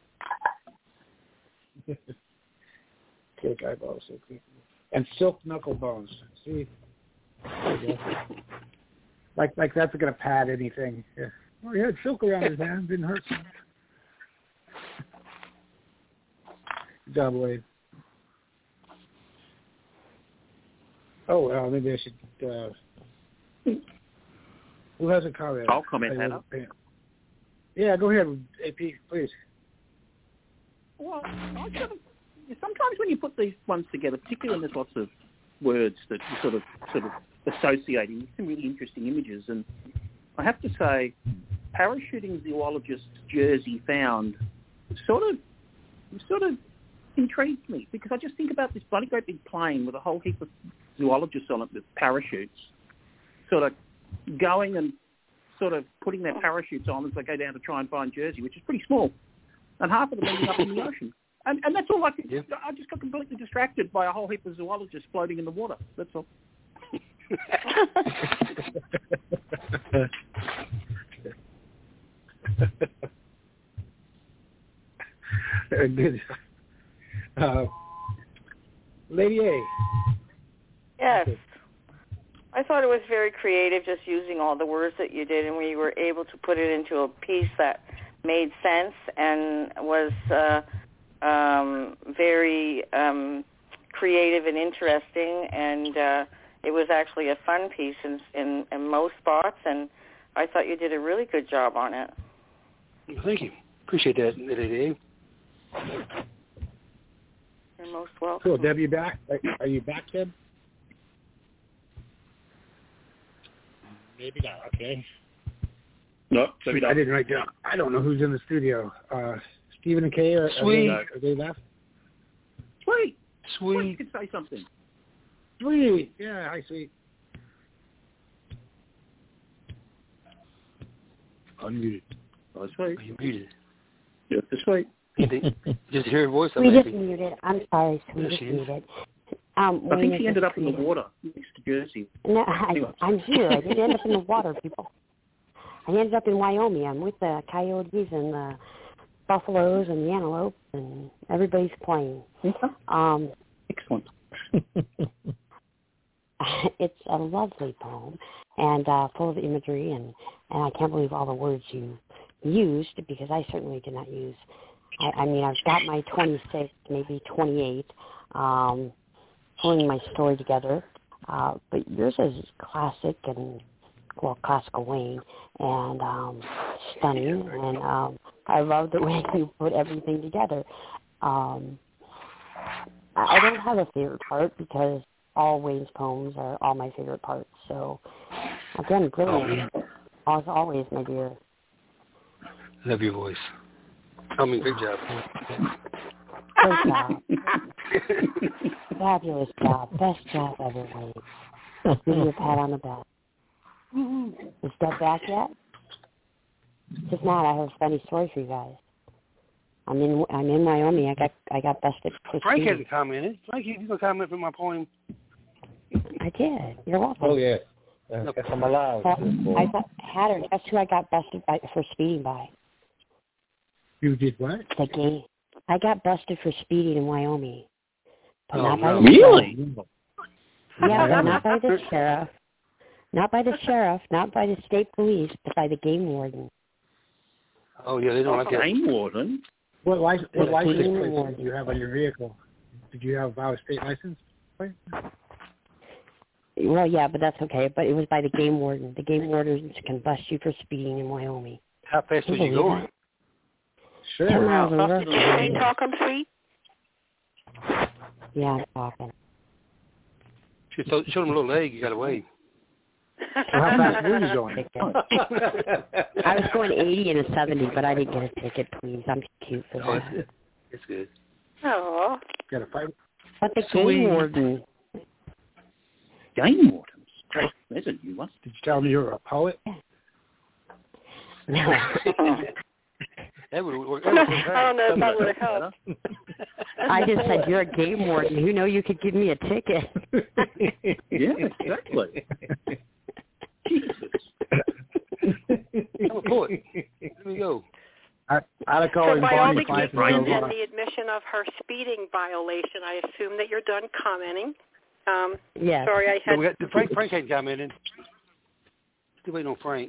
Cake eyeballs, and silk knuckle bones. See, like like that's going to pad anything. Yeah. Oh, he had silk around his hand, didn't hurt. Good job, Wade. Oh well, maybe I should. Uh, who has a comment? I'll comment that up. Yeah, go ahead, A P, please. Well, I sort of, sometimes when you put these ones together, particularly when there's lots of words that you sort of sort of associate, you get some really interesting images. And I have to say, parachuting zoologist jersey found sort of sort of intrigued me, because I just think about this bloody great big plane with a whole heap of zoologists on it with parachutes, sort of going and sort of putting their parachutes on as they go down to try and find Jersey, which is pretty small, and half of them ending up in the ocean. And, and that's all I could. Yeah. I just got completely distracted by a whole heap of zoologists floating in the water. That's all. Good. Uh, Lady A. Yes. I thought it was very creative, just using all the words that you did, and we were able to put it into a piece that made sense and was uh, um, very um, creative and interesting, and uh, it was actually a fun piece in, in, in most spots, and I thought you did a really good job on it. Thank you. Appreciate that, Lady A. You're most welcome. Cool. Deb, you back? Are you back, Deb? Maybe not. Okay. No, maybe not. I didn't write down. I don't know who's in the studio. Uh, Stephen and Kay, are, Sweet. Are, they, are they left? Sweet. Sweet. You could say something. Sweet. Yeah, hi, Sweet. Unmuted. Oh, Sweet. Are you muted? Yeah, Sweet. Just hear her voice. We just muted. I'm sorry, we There just she is. muted. Um, I think she ended up creative. in the water next to Jersey. No, I, I'm here. I didn't end up in the water, people. I ended up in Wyoming. I'm with the coyotes and the buffaloes and the antelope, and everybody's playing. Okay. Um, Excellent. it's a lovely poem and uh, full of imagery, and, and I can't believe all the words you used, because I certainly did not use. I, I mean, I've got my twenty-six, maybe twenty-eight, um, pulling my story together, uh, but yours is classic and, well, classical Wayne, and um, stunning, and um, I love the way you put everything together. Um, I don't have a favorite part because all Wayne's poems are all my favorite parts. So, again, brilliant. As always, my dear. Love your voice. I mean, good job. Great job. Fabulous job. Best job ever, Wayne. Give you a pat on the back. Is Deb back yet? If not, I have a funny story for you guys. I'm in I'm in Wyoming. I got I got busted. For Frank speeding. hasn't commented. Frank, you can comment for my poem. I did. You're welcome. Oh yeah. Uh, No. I'm allowed. Well, I got Hatter. Guess who I got busted by for speeding by? You did what? The game. I got busted for speeding in Wyoming, but Oh, not by no. the Really? sheriff. Yeah, but not by the sheriff. Not by the sheriff. Not by the state police, but by the game warden. Oh, yeah, they don't like that. Game warden? What, license, what The license game plate warden. did you have on your vehicle? Did you have out of state license? plate? Well, yeah, but that's okay. But it was by the game warden. The game warden can bust you for speeding in Wyoming. How fast was you going? Sure. Ten miles over. Did you talk him sweet? Yeah, I'm talking. She showed him a little leg. You got away. Well, how fast were you going? I was going eighty and a seventy, but I didn't get a ticket, please. I'm cute for Oh, that. that's good. It's good. Oh. Got a fight? But the Sweet. game warden. Game wardens? There's a new one. Did you tell me you were a poet? No. That would work. I don't know if that would have helped. I just said, you're a game warden. You know you could give me a ticket. Yeah, exactly. Jesus. I'm a poet. Let me go. I, I'd have called So him by all Barney the Fife keeping and and Bill the admission of her speeding violation, I assume that you're done commenting. Um, Yes. Sorry, I So had... we got, Frank, Frank hadn't commented. Still waiting on Frank.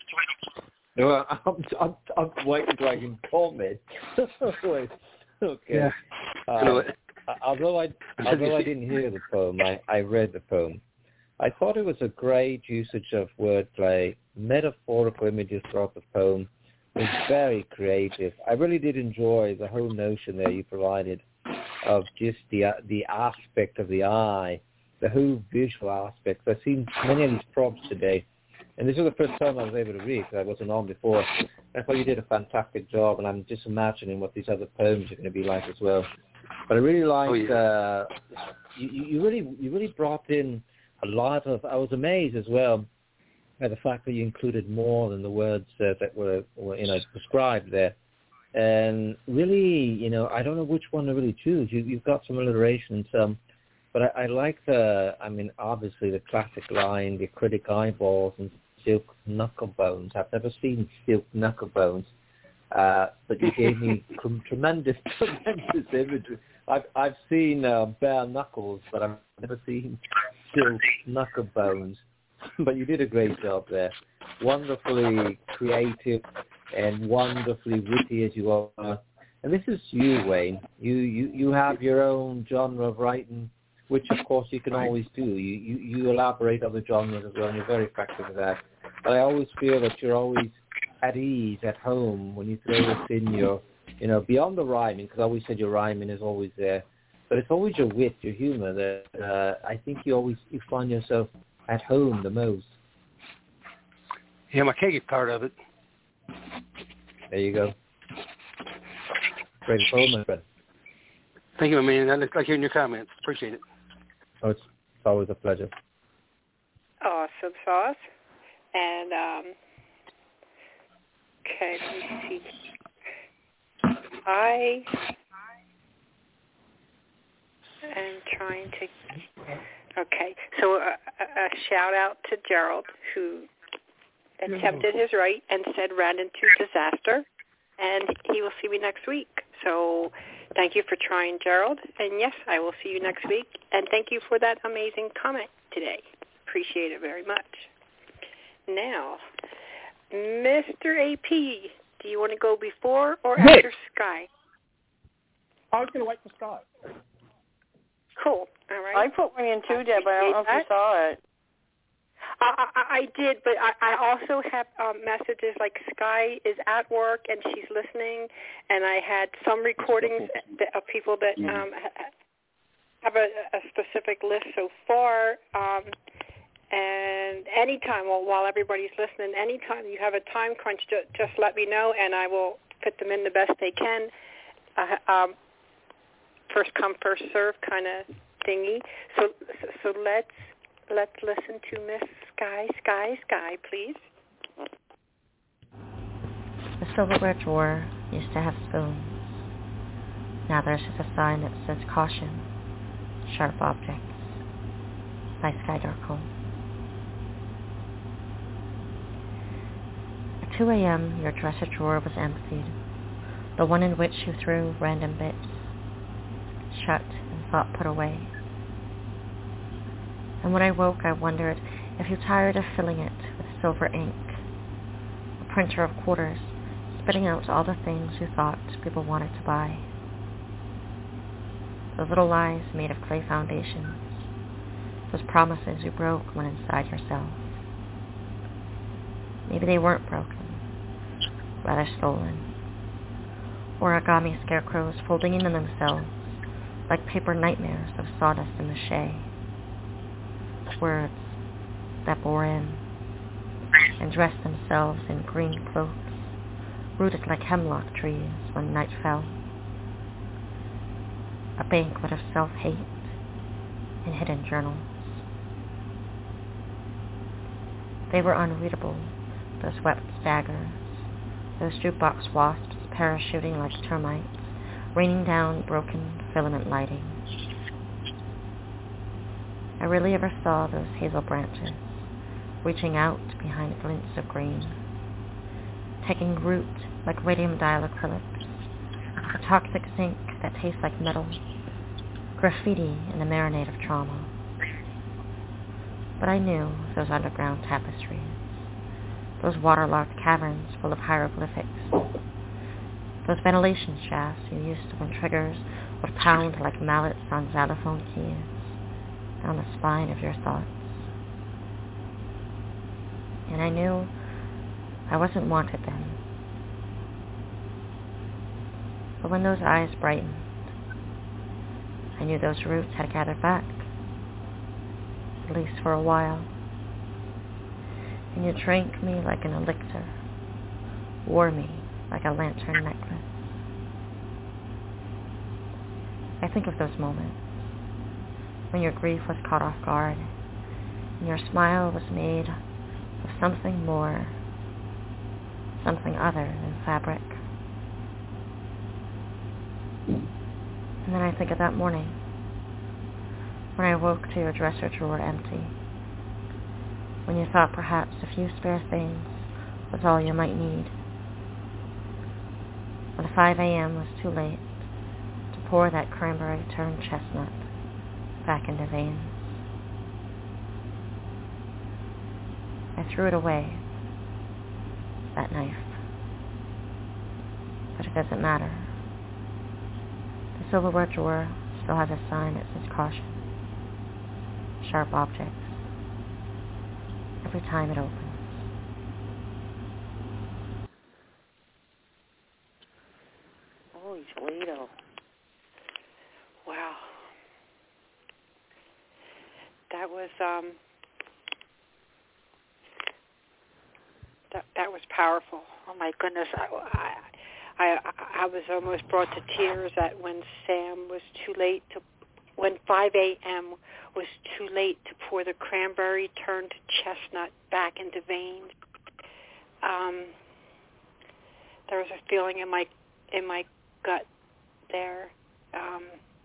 No, I'm, I'm, I'm waiting till I can comment. Wait, okay. Yeah. Uh, although I although I didn't hear the poem, I, I read the poem. I thought it was a great usage of wordplay, metaphorical images throughout the poem. It was very creative. I really did enjoy the whole notion there you provided of just the the aspect of the eye, the whole visual aspects. I've seen many of these prompts today, and this was the first time I was able to read because I wasn't on before. I thought you did a fantastic job, and I'm just imagining what these other poems are going to be like as well. But I really liked, Oh, yeah. uh, you, you really you really brought in a lot of, I was amazed as well by the fact that you included more than the words uh, that were, were, you know, prescribed there. And really, you know, I don't know which one to really choose. You, you've got some alliteration and some, but I, I like the, I mean, obviously the classic line, the acrylic eyeballs and silk knuckle bones. I've never seen silk knuckle bones, uh, but you gave me tremendous, tremendous imagery. I've, I've seen uh, bare knuckles, but I've never seen silk knuckle bones. But you did a great job there. Wonderfully creative and wonderfully witty as you are. And this is you, Wayne. You, you, you have your own genre of writing, which of course you can always do. You, you, you elaborate on the genres as well, and you're very effective at that. But I always feel that you're always at ease, at home, when you throw this in your, you know, beyond the rhyming, because I always said your rhyming is always there. But it's always your wit, your humor that uh, I think you always you find yourself at home the most. Yeah, my cake is part of it. There you go. Great poem, my friend. Thank you, my man. I like hearing your comments. Appreciate it. Oh, it's, it's always a pleasure. Awesome sauce. And, um, okay, let me see. I am trying to, okay, so a, a shout out to Gerald, who attempted his right and said ran into disaster, and he will see me next week. So thank you for trying, Gerald, and yes, I will see you next week, and thank you for that amazing comment, today. Appreciate it very much. Now, Mister A P, do you want to go before or yes. after Sky? I was going to wait for Sky. Cool. All right. I put one in too, Deb. I don't know if you saw it. I, I, I did, but I, I also have um, messages like Sky is at work and she's listening, and I had some recordings of people that um, have a, a specific list so far. Um, and anytime, well, while everybody's listening, anytime you have a time crunch, just, just let me know, and I will fit them in the best they can. Uh, um, first come, first serve kind of thingy. So, so, so let's let's listen to Miss Sky, Sky, Sky, please. The silverware drawer used to have spoons. Now there's just a sign that says caution, sharp objects. By Sky Darkholme. At two a.m. your dresser drawer was emptied, the one in which you threw random bits, shut and thought put away. And when I woke, I wondered if you tired of filling it with silver ink, a printer of quarters, spitting out all the things you thought people wanted to buy. Those little lies made of clay foundations, those promises you broke when inside yourself. Maybe they weren't broken, rather stolen. Origami scarecrows folding into themselves like paper nightmares of sawdust and mache. Words that bore in and dressed themselves in green cloaks, rooted like hemlock trees when night fell. A banquet of self-hate and hidden journals. They were unreadable, those wept daggers, those jukebox wasps parachuting like termites, raining down broken filament lighting. I rarely ever saw those hazel branches, reaching out behind glints of green, taking root like radium dial acrylics, a toxic zinc that tastes like metal, graffiti in the marinade of trauma. But I knew those underground tapestries, those waterlogged caverns full of hieroglyphics, those ventilation shafts you used when triggers would pound like mallets on xylophone keys down the spine of your thoughts. And I knew I wasn't wanted then. But when those eyes brightened, I knew those roots had gathered back, at least for a while. And you drank me like an elixir, wore me like a lantern necklace. I think of those moments when your grief was caught off guard and your smile was made of something more, something other than fabric. And then I think of that morning when I woke to your dresser drawer empty, when you thought perhaps a few spare things was all you might need, when five a.m. was too late to pour that cranberry turned chestnut back into veins. I threw it away, that knife. But it doesn't matter. The silverware drawer still has a sign that says caution, sharp objects, every time it opens. Holy Toledo. Wow. That was um that that was powerful. Oh my goodness. I I I, I was almost brought to tears at when Sam was too late to when five a.m. was too late to pour the cranberry turned chestnut back into veins. Um, there was a feeling in my in my gut there, um,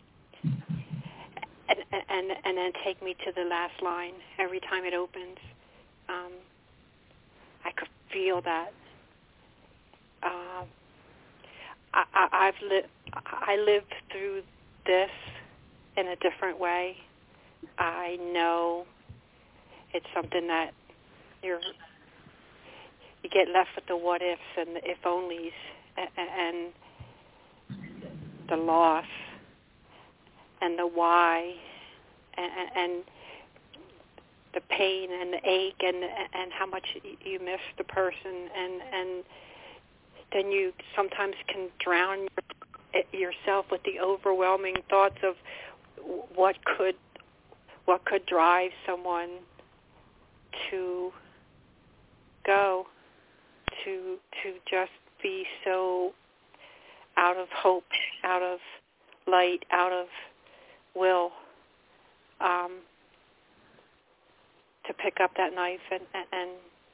and, and and then take me to the last line every time it opens. Um, I could feel that. Uh, I, I, I've lived. I lived through this in a different way. I know it's something that you're you get left with the what ifs and the if onlys and, and the loss and the why and, and the pain and the ache and and how much you miss the person, and and then you sometimes can drown yourself with the overwhelming thoughts of what could what could drive someone to go, to to just be so out of hope, out of light, out of will, um, to pick up that knife and, and, and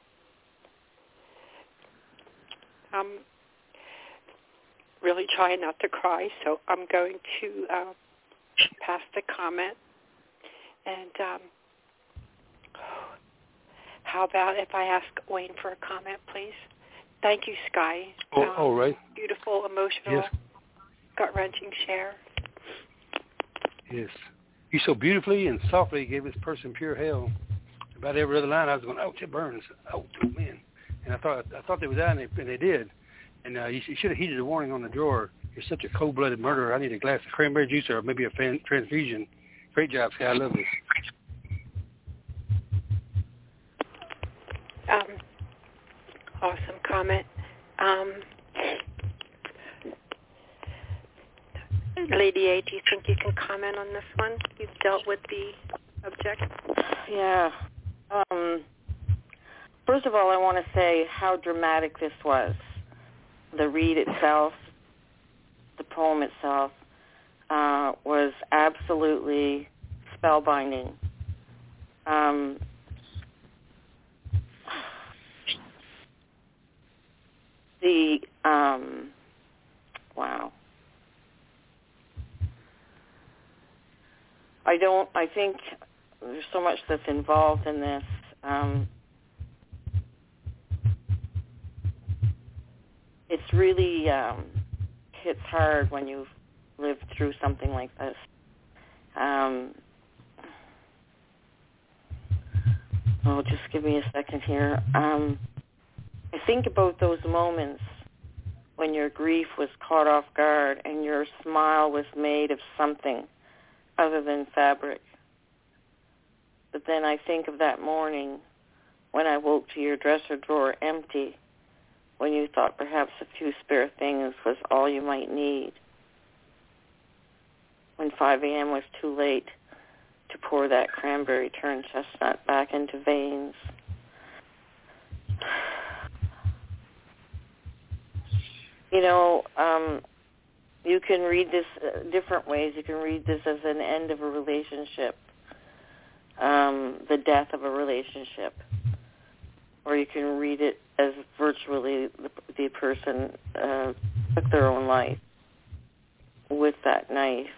I'm really trying not to cry, so I'm going to uh, pass the comment. And um, how about if I ask Wayne for a comment, please? Thank you, Sky. Oh, um, all right. Beautiful, emotional, yes. gut-wrenching share. Yes. You so beautifully and softly gave this person pure hell. About every other line, I was going, ouch, it burns. Oh, man. And I thought I thought they would die, and they, and they did. And uh, you, you should have heeded the warning on the drawer. You're such a cold-blooded murderer. I need a glass of cranberry juice or maybe a fan, transfusion. Great job, Sky. I love this. Um, awesome comment. Um, Lady A, do you think you can comment on this one? You've dealt with the subject. Yeah. Um, first of all, I want to say how dramatic this was. The read itself, the poem itself, uh, was absolutely spellbinding. Um, the, um, wow. I don't, I think there's so much that's involved in this. Um, it's really um, hits hard when you've lived through something like this. Um, oh, just give me a second here. Um, I think about those moments when your grief was caught off guard and your smile was made of something other than fabric. But then I think of that morning when I woke to your dresser drawer empty, when you thought perhaps a few spare things was all you might need, when five a.m. was too late to pour that cranberry turned chestnut back into veins. You know, um, you can read this uh, different ways. You can read this as an end of a relationship, um, the death of a relationship, or you can read it as virtually the, the person uh, took their own life with that knife.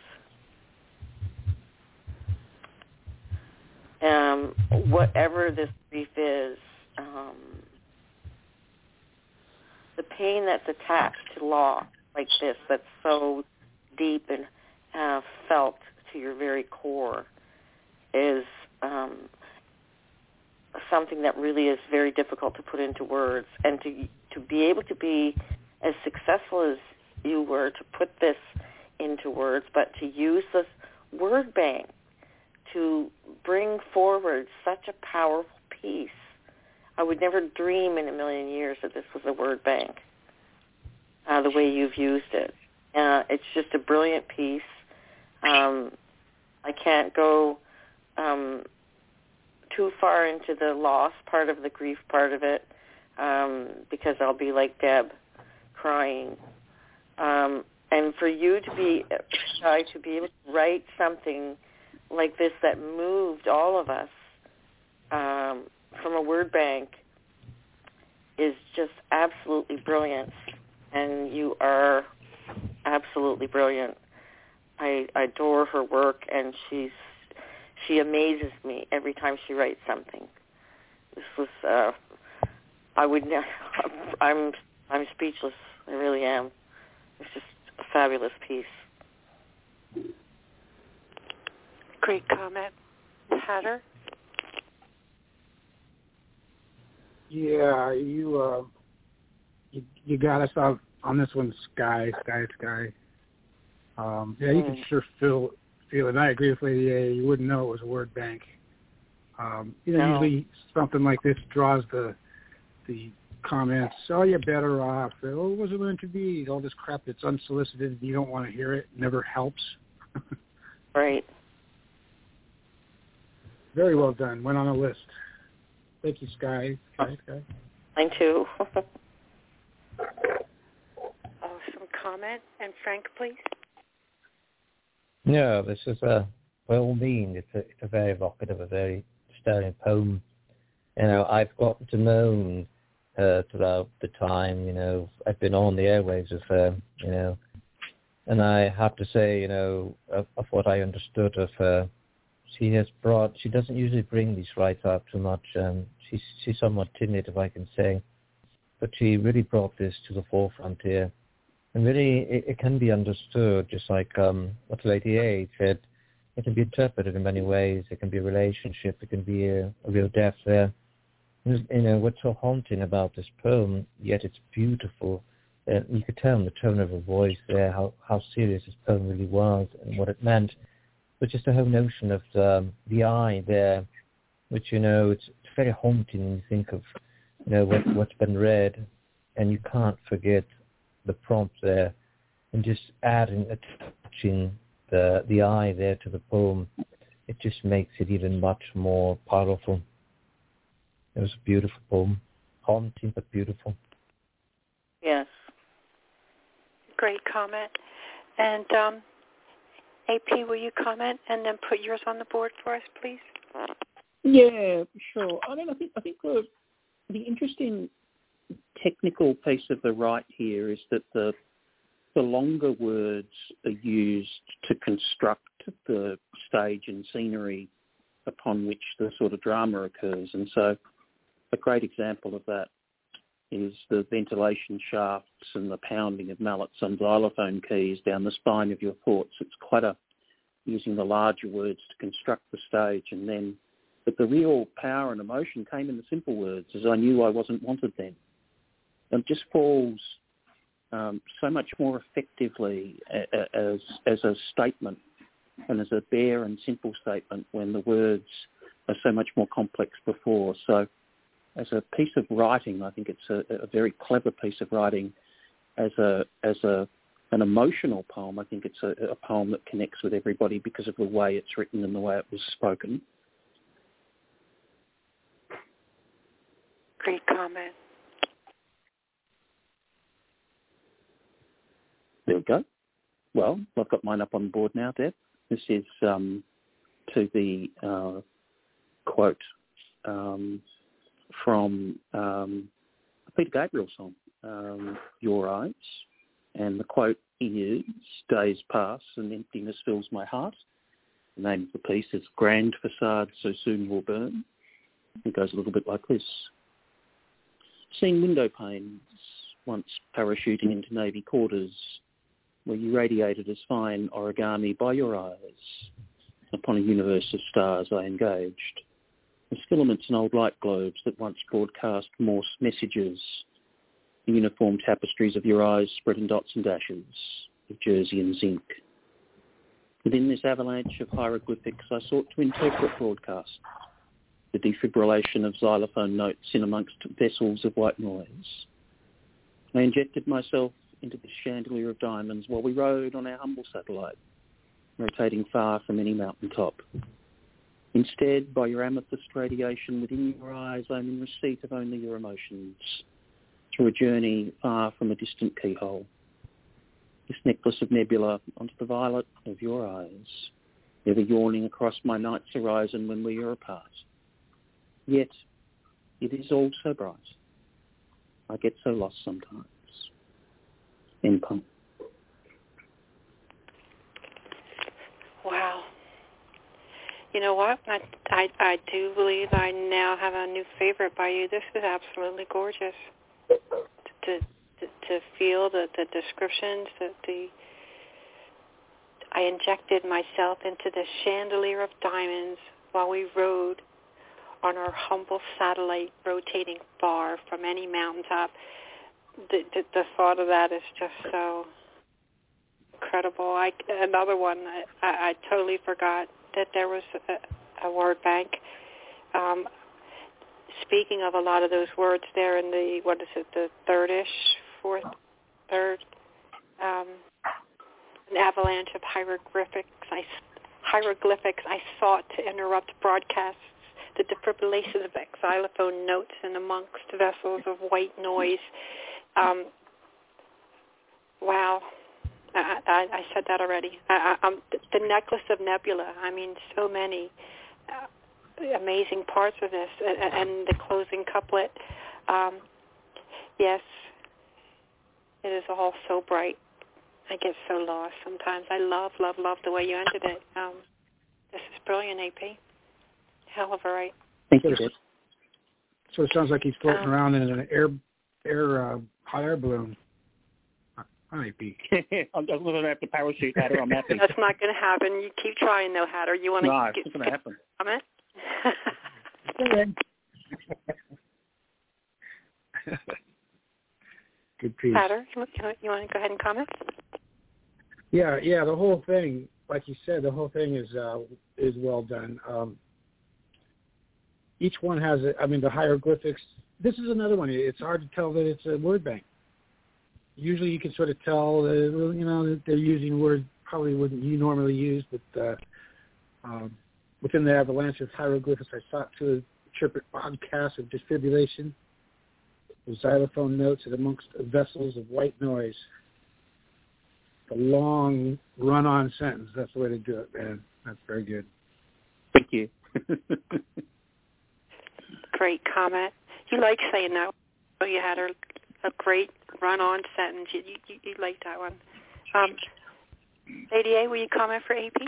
Um, whatever this grief is, um, the pain that's attached to loss like this, that's so deep and uh, felt to your very core, is um, something that really is very difficult to put into words. And to to be able to be as successful as you were to put this into words, but to use this word bank to bring forward such a powerful piece. I would never dream in a million years that this was a word bank, uh, the way you've used it. Uh, it's just a brilliant piece. Um, I can't go um, too far into the loss part of the grief part of it um, because I'll be like Deb, crying. Um, and for you to be shy, to be able to write something like this that moved all of us um, from a word bank is just absolutely brilliant. And you are absolutely brilliant. I, I adore her work, and she's she amazes me every time she writes something. This was uh, I would ne- I'm I'm speechless. I really am. It's just a fabulous piece. Great comment. Hatter? Yeah, you, uh, you you got us out on this one, Sky, Sky, Sky. Um, yeah, you mm. can sure feel feel it. And I agree with Lady A. You wouldn't know it was a word bank. Um, you know, no. Usually something like this draws the the comments, oh, you're better off. Oh, what was it meant to be? All this crap that's unsolicited. You don't want to hear it. Never helps. Right. Very well done. Went on a list. Thank you, Sky. Sky, Sky. Mine too. Oh, some comment. And Frank, please. No, this is a, by all means, it's a, it's a very evocative, a very stirring poem. You know, I've gotten to know her throughout the time, you know, I've been on the airwaves with her, you know, and I have to say, you know, of, of what I understood of her, she has brought, she doesn't usually bring these rights out too much. Um, she's, she's somewhat timid, if I can say, but she really brought this to the forefront here. And really, it, it can be understood, just like um, what Lady A said, it can be interpreted in many ways. It can be a relationship. It can be a, a real depth there. You know, what's so haunting about this poem, yet it's beautiful. Uh, you could tell in the tone of her voice there how, how serious this poem really was and what it meant. But just the whole notion of the, the eye there, which, you know, it's, it's very haunting when you think of, you know, what, what's been read, and you can't forget the prompt there, and just adding, attaching the, the eye there to the poem, it just makes it even much more powerful. It was a beautiful poem, haunting but beautiful. Yes. Great comment. And um, A P, will you comment and then put yours on the board for us, please? Yeah, sure. I mean, I think I think the the interesting technical piece of the right here is that the the longer words are used to construct the stage and scenery upon which the sort of drama occurs, and so. A great example of that is the ventilation shafts and the pounding of mallets on xylophone keys down the spine of your thoughts. It's quite a, using the larger words to construct the stage, and then, but the real power and emotion came in the simple words, as I knew I wasn't wanted then. And it just falls um, so much more effectively as, as a statement and as a bare and simple statement when the words are so much more complex before. So, as a piece of writing, I think it's a, a very clever piece of writing. As a as a an emotional poem, I think it's a, a poem that connects with everybody because of the way it's written and the way it was spoken. Great comment. There we go. Well, I've got mine up on the board now, Deb. This is um, to the uh, quote. Um, from um, a Peter Gabriel song, um, Your Eyes. And the quote is, days pass and emptiness fills my heart. The name of the piece is Grand Facade So Soon Will Burn. It goes a little bit like this. Seen window panes, once parachuting into Navy quarters, where you radiated as fine origami by your eyes. Upon a universe of stars I engaged. As filaments and old light globes that once broadcast Morse messages, the uniform tapestries of your eyes spread in dots and dashes of jersey and zinc. Within this avalanche of hieroglyphics, I sought to interpret broadcast, the defibrillation of xylophone notes in amongst vessels of white noise. I injected myself into the chandelier of diamonds while we rode on our humble satellite, rotating far from any mountaintop. Instead, by your amethyst radiation within your eyes, I'm in receipt of only your emotions, through a journey far from a distant keyhole. This necklace of nebula onto the violet of your eyes, ever yawning across my night's horizon when we are apart. Yet, it is all so bright. I get so lost sometimes. End poem. Wow. You know what? I, I I do believe I now have a new favorite by you. This is absolutely gorgeous. To to, to feel the, the descriptions, that the I injected myself into the chandelier of diamonds while we rode on our humble satellite rotating far from any mountaintop. The, the, the thought of that is just so incredible. I, another one, I, I totally forgot that there was a, a word bank. Um, speaking of a lot of those words there in the, what is it, the third-ish, fourth, third, um, an avalanche of hieroglyphics. I, hieroglyphics I sought to interrupt broadcasts, the defibrillation of xylophone notes and amongst vessels of white noise. Um, wow. I, I, I said that already. I, I, um, the, the necklace of nebula. I mean, so many uh, amazing parts of this, and, and the closing couplet. Um, yes, it is all so bright. I get so lost sometimes. I love, love, love the way you ended it. Um, this is brilliant, A P. Hell of a right. Thank you. So it sounds like he's floating um, around in an air, air, uh, hot air balloon. Hi, P. I'm just going to have to parachute, Hatter. I'm happy. That's not going to happen. You keep trying, though, Hatter. You want to no, get, it's not going to happen. Comment? Good piece. Hatter, you want, you want to go ahead and comment? Yeah, yeah. The whole thing, like you said, the whole thing is uh, is well done. Um, each one has, a, I mean, the hieroglyphics. This is another one. It's hard to tell that it's a word bank. Usually, you can sort of tell that, you know, that they're using words probably wouldn't you normally use, but uh, um, within the avalanche of hieroglyphics, I sought to interpret broadcasts of defibrillation, with xylophone notes, and amongst vessels of white noise. A long run-on sentence. That's the way to do it, man. That's very good. Thank you. Great comment. You like saying that. Oh, you had a, a great run-on sentence. You, you, you like that one. Um, Lady A, will you comment for A P?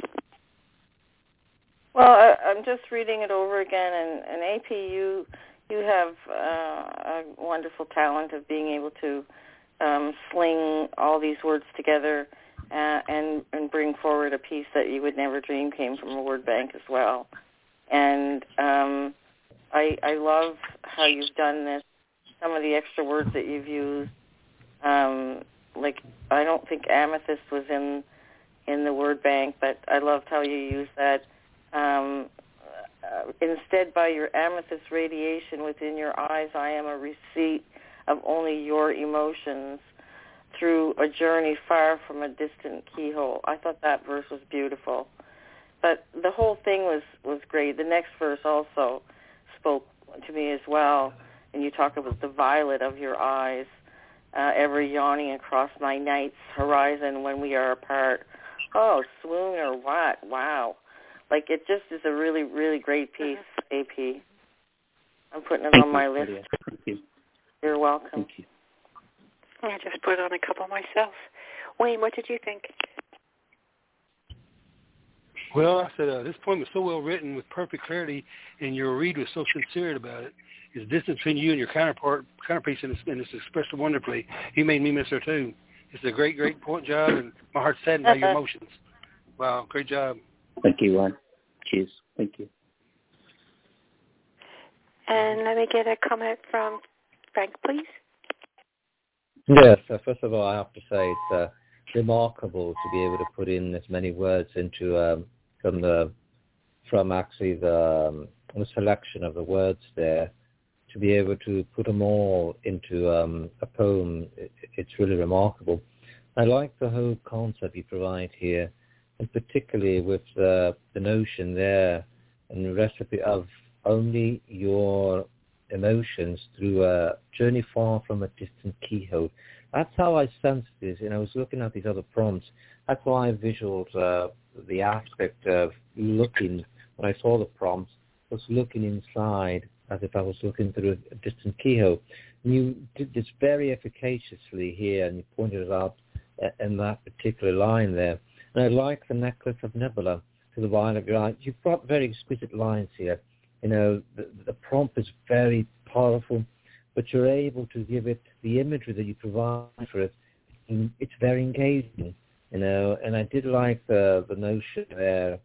Well, I, I'm just reading it over again, and, and A P, you you have uh, a wonderful talent of being able to um, sling all these words together uh, and and bring forward a piece that you would never dream came from a word bank as well. And um, I I love how you've done this. Some of the extra words that you've used, um, like I don't think amethyst was in in the word bank, but I loved how you used that. Um, uh, instead, by your amethyst radiation within your eyes, I am a receipt of only your emotions through a journey far from a distant keyhole. I thought that verse was beautiful. But the whole thing was, was great. The next verse also spoke to me as well. And you talk about the violet of your eyes, uh, ever yawning across my night's horizon when we are apart. Oh, swoon or what? Wow. Like, it just is a really, really great piece, A P. I'm putting it Thank on you, my list. Lydia. Thank you. You're welcome. Thank you. I just put on a couple myself. Wayne, what did you think? Well, I said uh, this poem was so well written with perfect clarity, and your read was so sincere about it. There's distance between you and your counterpart, counterpiece, and it's, and it's expressed wonderfully. You made me miss her too. It's a great, great point job, and my heart's saddened by your emotions. Wow, great job. Thank you, Ron. Cheers. Thank you. And let me get a comment from Frank, please. Yes, uh, first of all, I have to say it's uh, remarkable to be able to put in as many words into um, from the from actually the, um, the selection of the words there, to be able to put them all into um, a poem. It, it's really remarkable. I like the whole concept you provide here, and particularly with the, the notion there and the recipe of only your emotions through a journey far from a distant keyhole. That's how I sensed this. And I was looking at these other prompts. That's why I visualized uh, the aspect of looking, when I saw the prompts, was looking inside as if I was looking through a distant keyhole. And you did this very efficaciously here, and you pointed it out in that particular line there. And I like the necklace of nebula to the violet of your eye. You've got very exquisite lines here. You know, the, the prompt is very powerful, but you're able to give it the imagery that you provide for it. And it's very engaging, you know. And I did like the, the notion there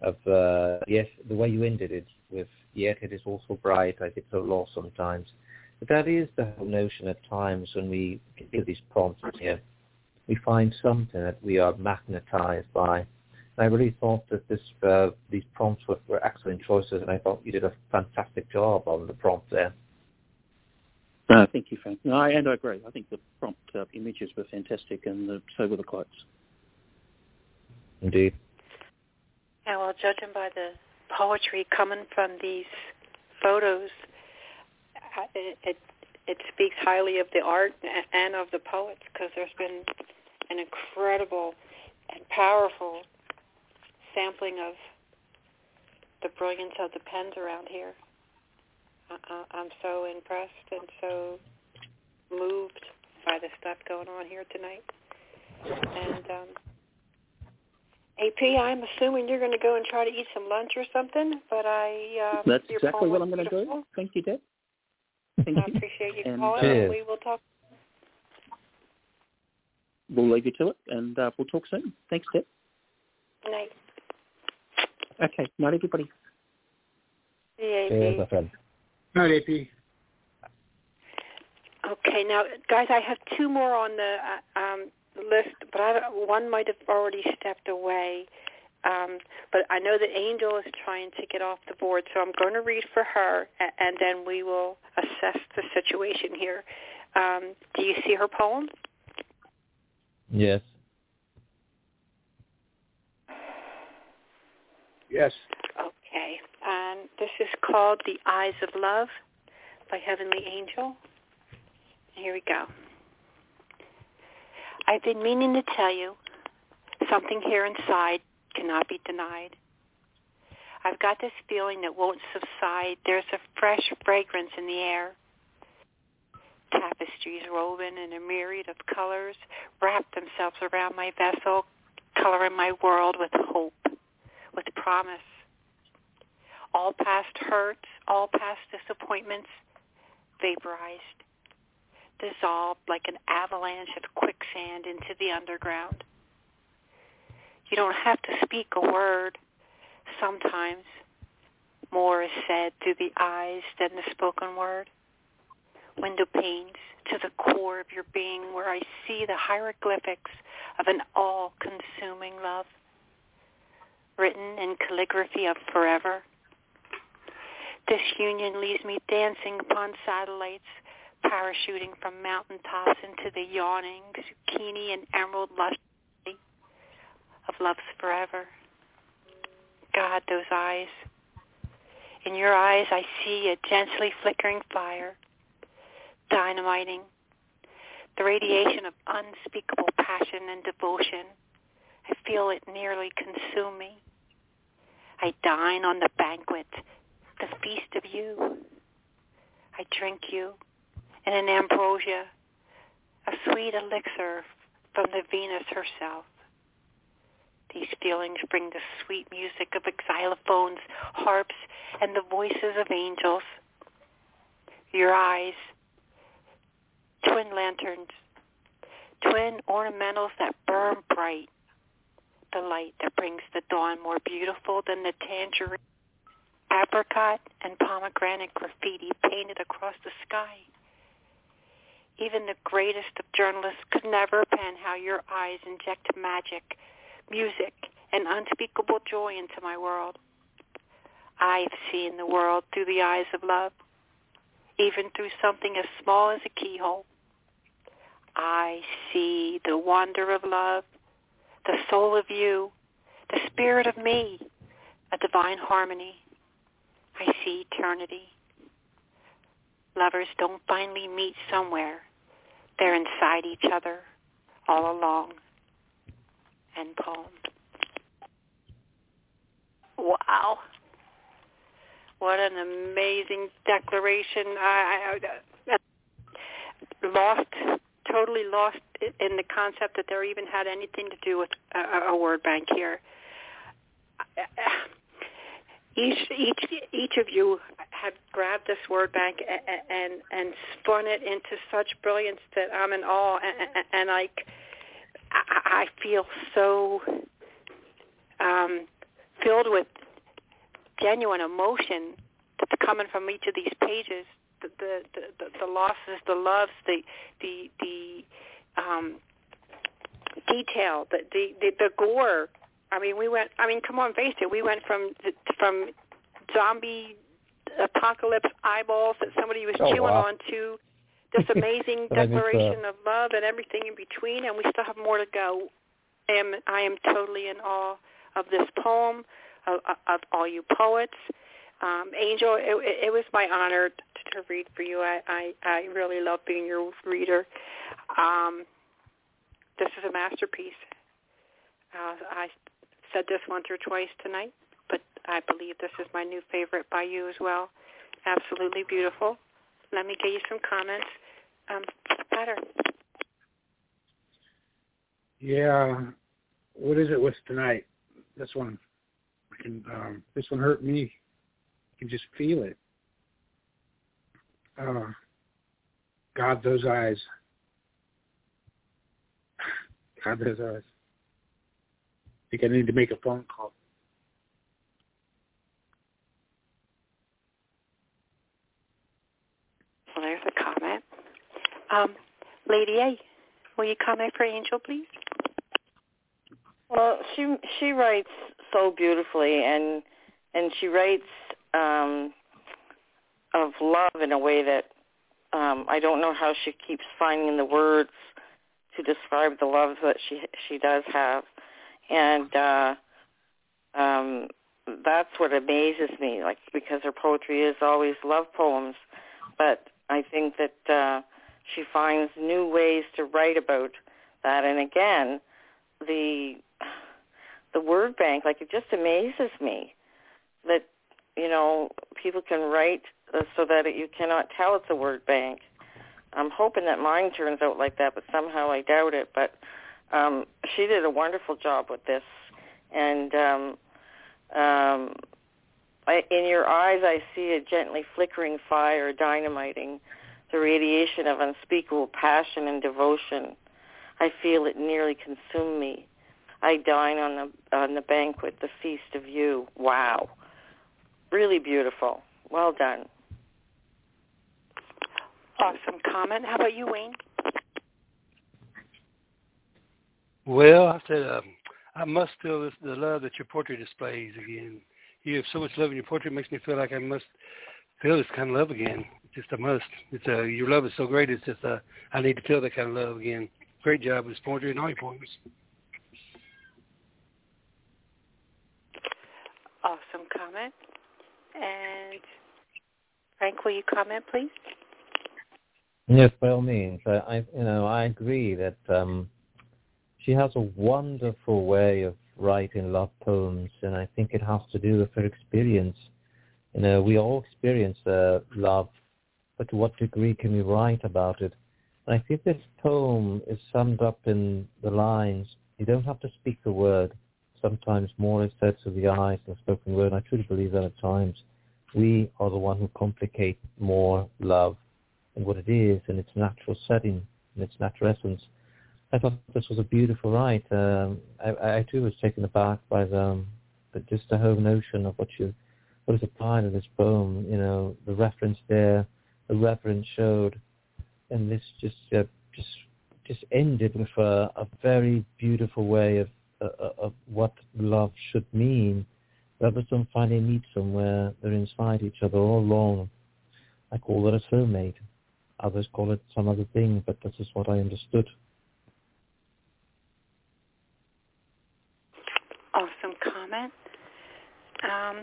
of uh, yes, the way you ended it with yet it is also bright. I get so lost sometimes. But that is the whole notion at times when we get these prompts here. We find something that we are magnetized by. And I really thought that this uh, these prompts were, were excellent choices, and I thought you did a fantastic job on the prompt there. Uh, thank you, Frank. No, I, and I agree. I think the prompt uh, images were fantastic, and the, so were the quotes. Indeed. Yeah, well, judging by the poetry coming from these photos, it, it, it speaks highly of the art and of the poets, because there's been an incredible and powerful sampling of the brilliance of the pens around here. Uh, I'm so impressed and so moved by the stuff going on here tonight. And um, A P, I'm assuming you're going to go and try to eat some lunch or something, but I... Uh, That's exactly what I'm going to do. Thank you, Deb. Thank I you. appreciate you and, calling, uh, and we will talk. We'll leave you to it, and uh, we'll talk soon. Thanks, Deb. Good night. Okay, night, everybody. See you, A P. Cheers, my friend. Night, A P. Okay, now, guys, I have two more on the uh, um, list, but I, one might have already stepped away. Um, but I know that Angel is trying to get off the board, so I'm going to read for her, and, and then we will assess the situation here. Um, do you see her poem? Yes. Yes. Okay. Um, this is called The Eyes of Love by Heavenly Angel. Here we go. I've been meaning to tell you something here inside cannot be denied. I've got this feeling that won't subside. There's a fresh fragrance in the air. Tapestries woven in a myriad of colors wrap themselves around my vessel, coloring my world with hope, with promise. All past hurts, all past disappointments vaporized, dissolved like an avalanche of quicksand into the underground. You don't have to speak a word. Sometimes more is said through the eyes than the spoken word. Window panes to the core of your being, where I see the hieroglyphics of an all-consuming love, written in calligraphy of forever. This union leaves me dancing upon satellites, parachuting from mountaintops into the yawning zucchini and emerald lustrosity of love's forever. God, those eyes. In your eyes I see a gently flickering fire, dynamiting, the radiation of unspeakable passion and devotion. I feel it nearly consume me. I dine on the banquet, the feast of you. I drink you in an ambrosia, a sweet elixir from the Venus herself. These feelings bring the sweet music of xylophones, harps, and the voices of angels. Your eyes, twin lanterns, twin ornamentals that burn bright, the light that brings the dawn more beautiful than the tangerine, apricot, and pomegranate graffiti painted across the sky. Even the greatest of journalists could never pen how your eyes inject magic, music, and unspeakable joy into my world. I've seen the world through the eyes of love, even through something as small as a keyhole. I see the wonder of love, the soul of you, the spirit of me, a divine harmony. I see eternity. Lovers don't finally meet somewhere. They're inside each other all along. End poem. Wow. What an amazing declaration. I, I, I lost, totally lost in the concept that there even had anything to do with a, a word bank here. Each, each, each of you have grabbed this word bank and, and, and spun it into such brilliance that I'm in awe, and, and, and like, I, I feel so um, filled with genuine emotion that's coming from each of these pages. The the the, the losses, the loves, the the the um, detail, the, the the the gore. I mean, we went. I mean, come on, face it. We went from from zombie apocalypse eyeballs that somebody was oh, chewing wow. on to this amazing declaration of love and everything in between, and we still have more to go. I am I am totally in awe of this poem, of, of all you poets. Um, Angel, it, it was my honor to, to read for you. I, I, I really love being your reader. Um, this is a masterpiece. Uh, I said this once or twice tonight, but I believe this is my new favorite by you as well. Absolutely beautiful. Let me get you some comments. Um, Peter. Yeah. What is it with tonight? This one, I can. Um, this one hurt me. I can just feel it. Uh, God, those eyes. God, those eyes. I think I need to make a phone call. Well, there's a comment. Um, Lady A, will you comment for Angel, please? Well, she she writes so beautifully, and and she writes um, of love in a way that um, I don't know how she keeps finding the words to describe the love that she she does have, and uh, um, that's what amazes me. Like, because her poetry is always love poems, but I think that uh, she finds new ways to write about that. And again, the the word bank, like, it just amazes me that, you know, people can write so that you cannot tell it's a word bank. I'm hoping that mine turns out like that, but somehow I doubt it. But um, she did a wonderful job with this. And um, um, I, in your eyes, I see a gently flickering fire, dynamiting the radiation of unspeakable passion and devotion. I feel it nearly consume me. I dine on the on the banquet, the feast of you. Wow. Really beautiful. Well done. Awesome comment. How about you, Wayne? Well, I said um, I must feel this, the love that your portrait displays again. You have so much love in your portrait, it makes me feel like I must feel this kind of love again. It's just a must. It's a, your love is so great, it's just a, I need to feel that kind of love again. Great job with this portrait and all your poems. Awesome comment. And Frank, will you comment, please? Yes, by all means. I, I you know, I agree that um, she has a wonderful way of writing love poems, and I think it has to do with her experience. You know, we all experience uh, love, but to what degree can we write about it? And I think this poem is summed up in the lines, you don't have to speak the word. Sometimes more is said to the eyes than spoken word. And I truly believe that at times we are the one who complicate more love and what it is in its natural setting, in its natural essence. I thought this was a beautiful write. Um, I, I too was taken aback by the, um, but just the whole notion of what you, what is applied in this poem. You know, the reference there, the reverence showed, and this just uh, just just ended with a, a very beautiful way of uh, of what love should mean. Lovers don't finally meet somewhere; they're inside each other all along. I call it a soulmate. Others call it some other thing, but this is what I understood. Awesome comment. Um,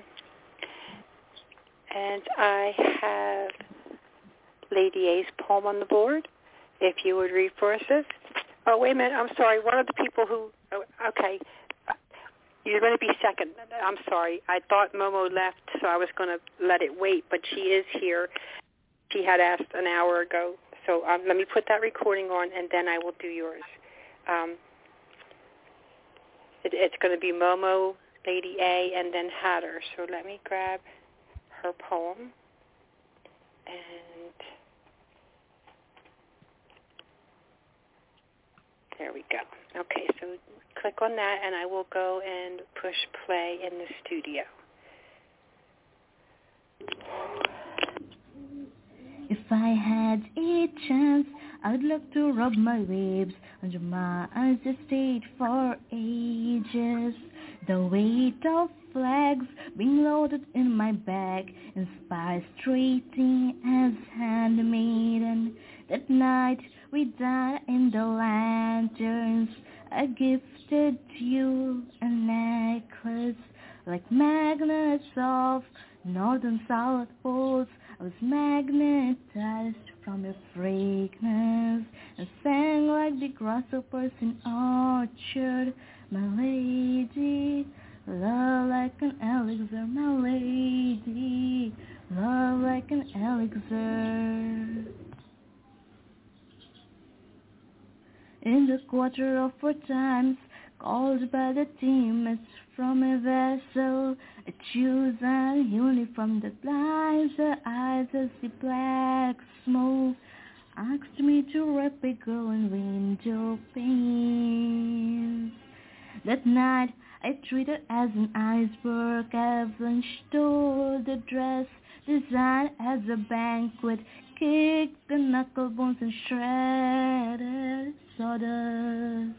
and I have Lady A's poem on the board. If you would read for us this. Oh, wait a minute. I'm sorry. One of the people who, oh, okay, you're going to be second. I'm sorry. I thought Momo left, so I was going to let it wait, but she is here. She had asked an hour ago. So um, let me put that recording on, and then I will do yours. Um, it, it's going to be Momo, Lady A, and then Hatter. So let me grab her poem. And there we go. Okay, so click on that, and I will go and push play in the studio. If I had a chance, I'd love to rub my waves under my eyes that stayed for ages. The weight of flags being loaded in my bag inspires treating as handmaiden. That night we died in the lanterns. I gifted you a necklace like magnets of north and south poles. I was magnetized from your fragrance and sang like the grasshoppers in orchard. My lady, love like an elixir. My lady, love like an elixir. In the quarter of four times, called by the teammates from a vessel, I choose an uniform that blinds the eyes as the black smoke asked me to wrap a girl in window panes. That night I treated as an iceberg avalanche stole the dress designed as a banquet, kicked the knuckle bones and shredded sawdust.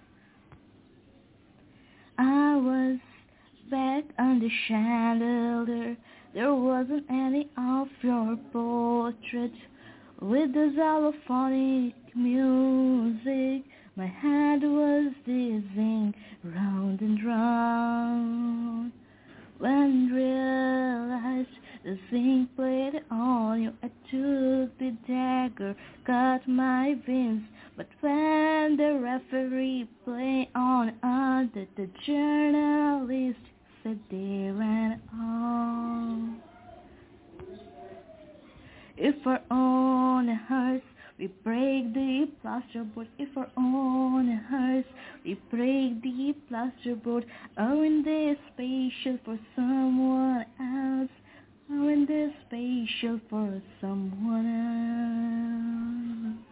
I was back on the chandelier. There wasn't any of your portrait. With the xylophonic music, my head was dizzying round and round. When realized the thing played on you, I took the dagger, cut my veins. But when the referee played on under, the journalist said they ran on. If our own hearts, we break the plasterboard. If our own hearts, we break the plasterboard. Aren't they special for someone else? Aren't they special for someone else?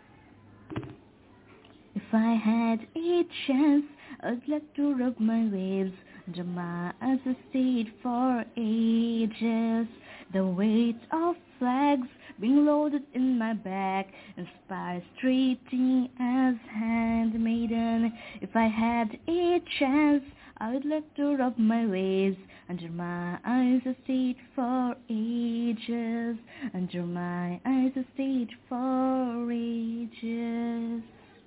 If I had a chance, I'd like to rub my waves under my eyes that stayed for ages. The weight of flags being loaded in my bag inspires treating as handmaiden. If I had a chance, I would like to rub my waves under my eyes that stayed for ages. Under my eyes that stayed for ages.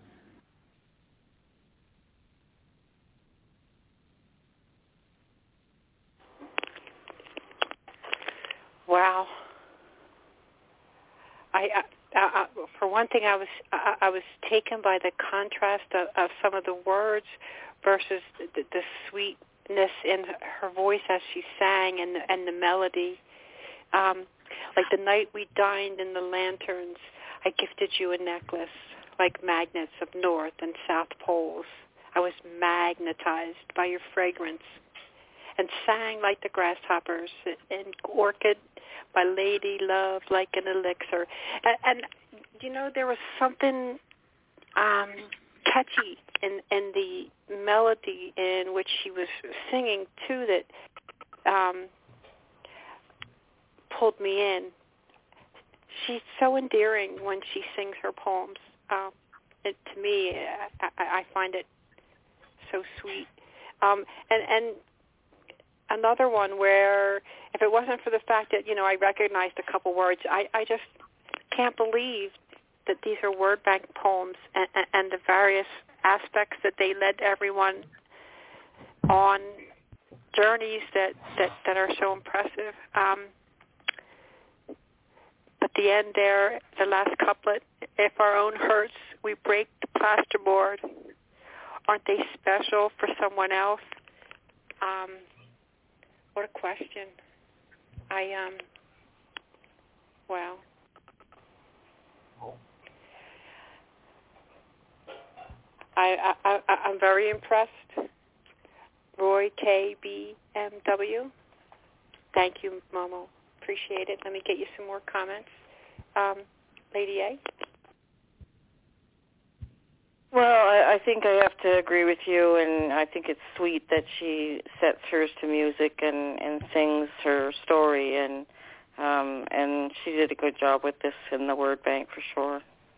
Wow. I, I, I, for one thing, I was I, I was taken by the contrast of, of some of the words versus the, the sweetness in her voice as she sang, and the, and the melody. Um, like the night we dined in the lanterns, I gifted you a necklace like magnets of north and south poles. I was magnetized by your fragrance and sang like the grasshoppers, and orchid, my lady, love like an elixir. And, and you know, there was something um, catchy in, in the melody in which she was singing, too, that um, pulled me in. She's so endearing when she sings her poems. Um, it, to me, I, I find it so sweet. Um, and, and another one where, if it wasn't for the fact that, you know, I recognized a couple words, I, I just can't believe that these are word bank poems, and, and the various aspects that they led everyone on journeys that, that, that are so impressive. Um, but the end there, the last couplet, if our own hurts, we break the plasterboard. Aren't they special for someone else? Um, what a question. I, um, wow. I, I, I, I'm very impressed. Roy K B M W. Thank you, Momo. Appreciate it. Let me get you some more comments. Um, Lady A. Well, I, I think I have to agree with you, and I think it's sweet that she sets hers to music and, and sings her story, and um, and she did a good job with this in the word bank for sure.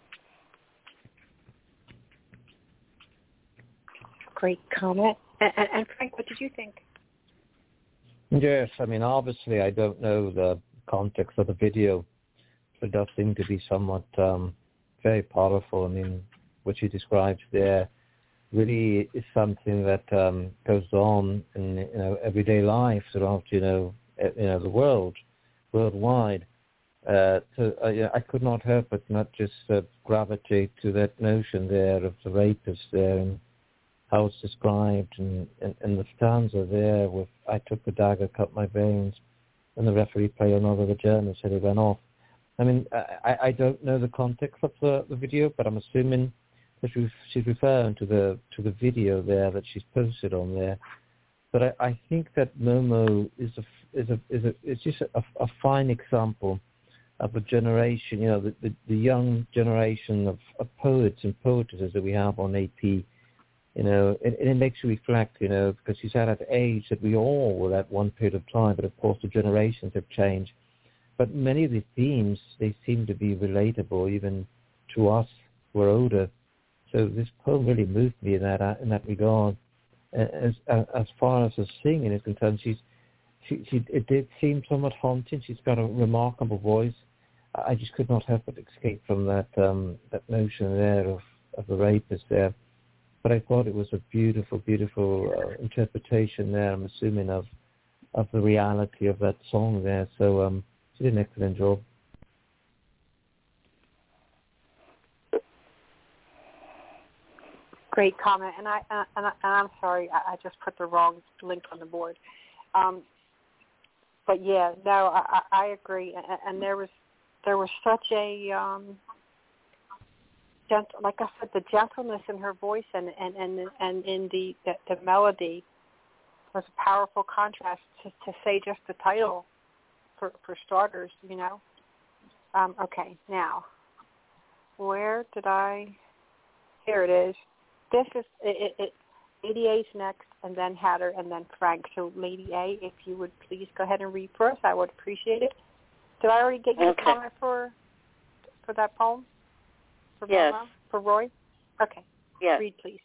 Great comment. And, and, and Frank, what did you think? Yes, I mean, obviously I don't know the context of the video, but it does seem to be somewhat um, very powerful. I mean, what she describes there really is something that um, goes on in you know everyday life throughout you know you know the world, worldwide. Uh, so uh, yeah, I could not help but not just uh, gravitate to that notion there of the rapist there and how it's described, and, and, and the stanza there with "I took the dagger, cut my veins," and the referee played another the German said he ran off. I mean, I, I don't know the context of the, the video, but I'm assuming that she's referring to the to the video there that she's posted on there. But I, I think that Momo is a is a is a is just a, a fine example of a generation, you know, the, the, the young generation of, of poets and poetesses that we have on A P. You know, and, and it makes you reflect, you know, because she's at that age that we all were at one period of time, but of course the generations have changed. But many of the themes, they seem to be relatable even to us who are older. So this poem really moved me in that in that regard. As as far as the singing is concerned, she's she, she it did seem somewhat haunting. She's got a remarkable voice. I just could not help but escape from that um, that notion there of, of the rapist there. But I thought it was a beautiful, beautiful uh, interpretation there, I'm assuming, of of the reality of that song there. So um, she did an excellent job. Great comment, and I uh, and, I, and I'm sorry, I, I just put the wrong link on the board. Um, but yeah, no, I, I agree, and, and there was there was such a um, gentle, like I said, the gentleness in her voice and and and, and in the, the the melody was a powerful contrast to, to say just the title for for starters, you know. Um, okay, now where did I? Here it is. This is it, it, Lady A's next, and then Hatter, and then Frank. So, Lady A, if you would please go ahead and read for us, I would appreciate it. Did I already get you okay. a comment for for that poem? For yes. Mama? For Roy? Okay. Yes. Read, please.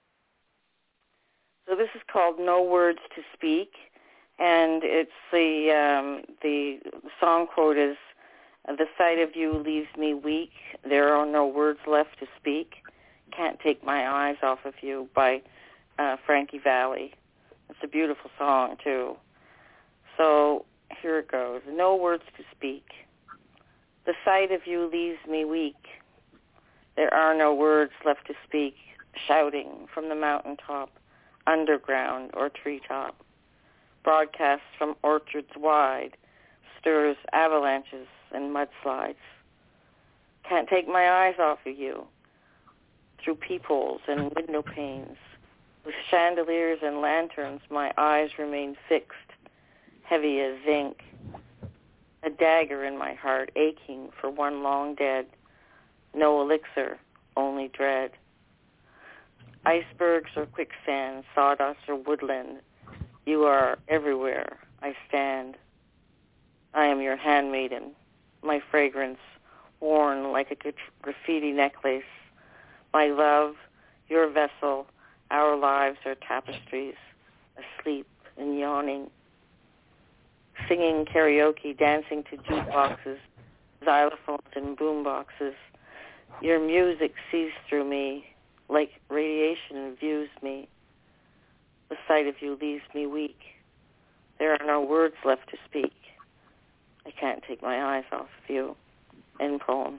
So this is called "No Words to Speak," and it's the um, the song quote is, "The sight of you leaves me weak. There are no words left to speak. Can't take my eyes off of you," by uh, Frankie Valli. It's a beautiful song, too. So here it goes. No words to speak. The sight of you leaves me weak. There are no words left to speak, shouting from the mountaintop, underground or treetop. Broadcasts from orchards wide, stirs avalanches and mudslides. Can't take my eyes off of you. Through peepholes and window panes, with chandeliers and lanterns, my eyes remain fixed, heavy as zinc. A dagger in my heart, aching for one long dead. No elixir, only dread. Icebergs or quicksand, sawdust or woodland, you are everywhere I stand. I am your handmaiden, my fragrance worn like a graffiti necklace. My love, your vessel, our lives are tapestries, asleep and yawning. Singing karaoke, dancing to jukeboxes, xylophones and boomboxes. Your music sees through me like radiation views me. The sight of you leaves me weak. There are no words left to speak. I can't take my eyes off of you. End poem.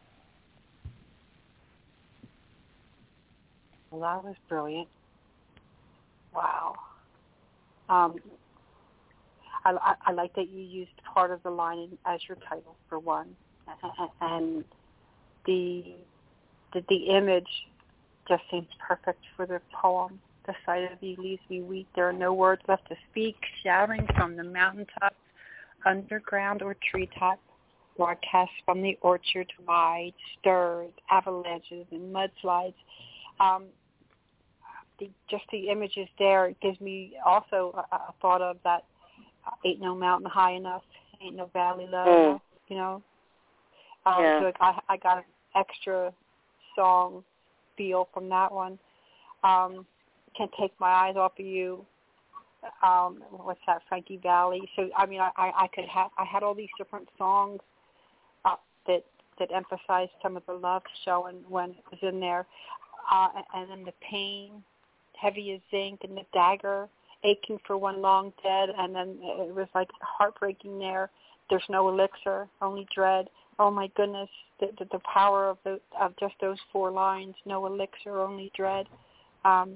Well, that was brilliant. Wow. Um, I, I, I like that you used part of the line as your title, for one, and the the, the image just seems perfect for the poem. The sight of you leaves me weak. There are no words left to speak. Shouting from the mountaintops, underground or treetop, broadcasts from the orchard wide, stirs, avalanches, and mudslides. um, the, just the images there, it gives me also a, a thought of that uh, ain't no mountain high enough, ain't no valley low Mm. enough, you know. Um, Yeah. So I, I got an extra song feel from that one. Um, Can't Take My Eyes Off of You. Um, what's that, Frankie Valli? So I mean, I, I, I could have I had all these different songs uh, that that emphasized some of the love showing when it was in there, uh, and then the pain, heavy as zinc, and the dagger, aching for one long dead, and then it was like heartbreaking there. There's no elixir, only dread. Oh my goodness, the the, the power of the of just those four lines. No elixir, only dread. Um,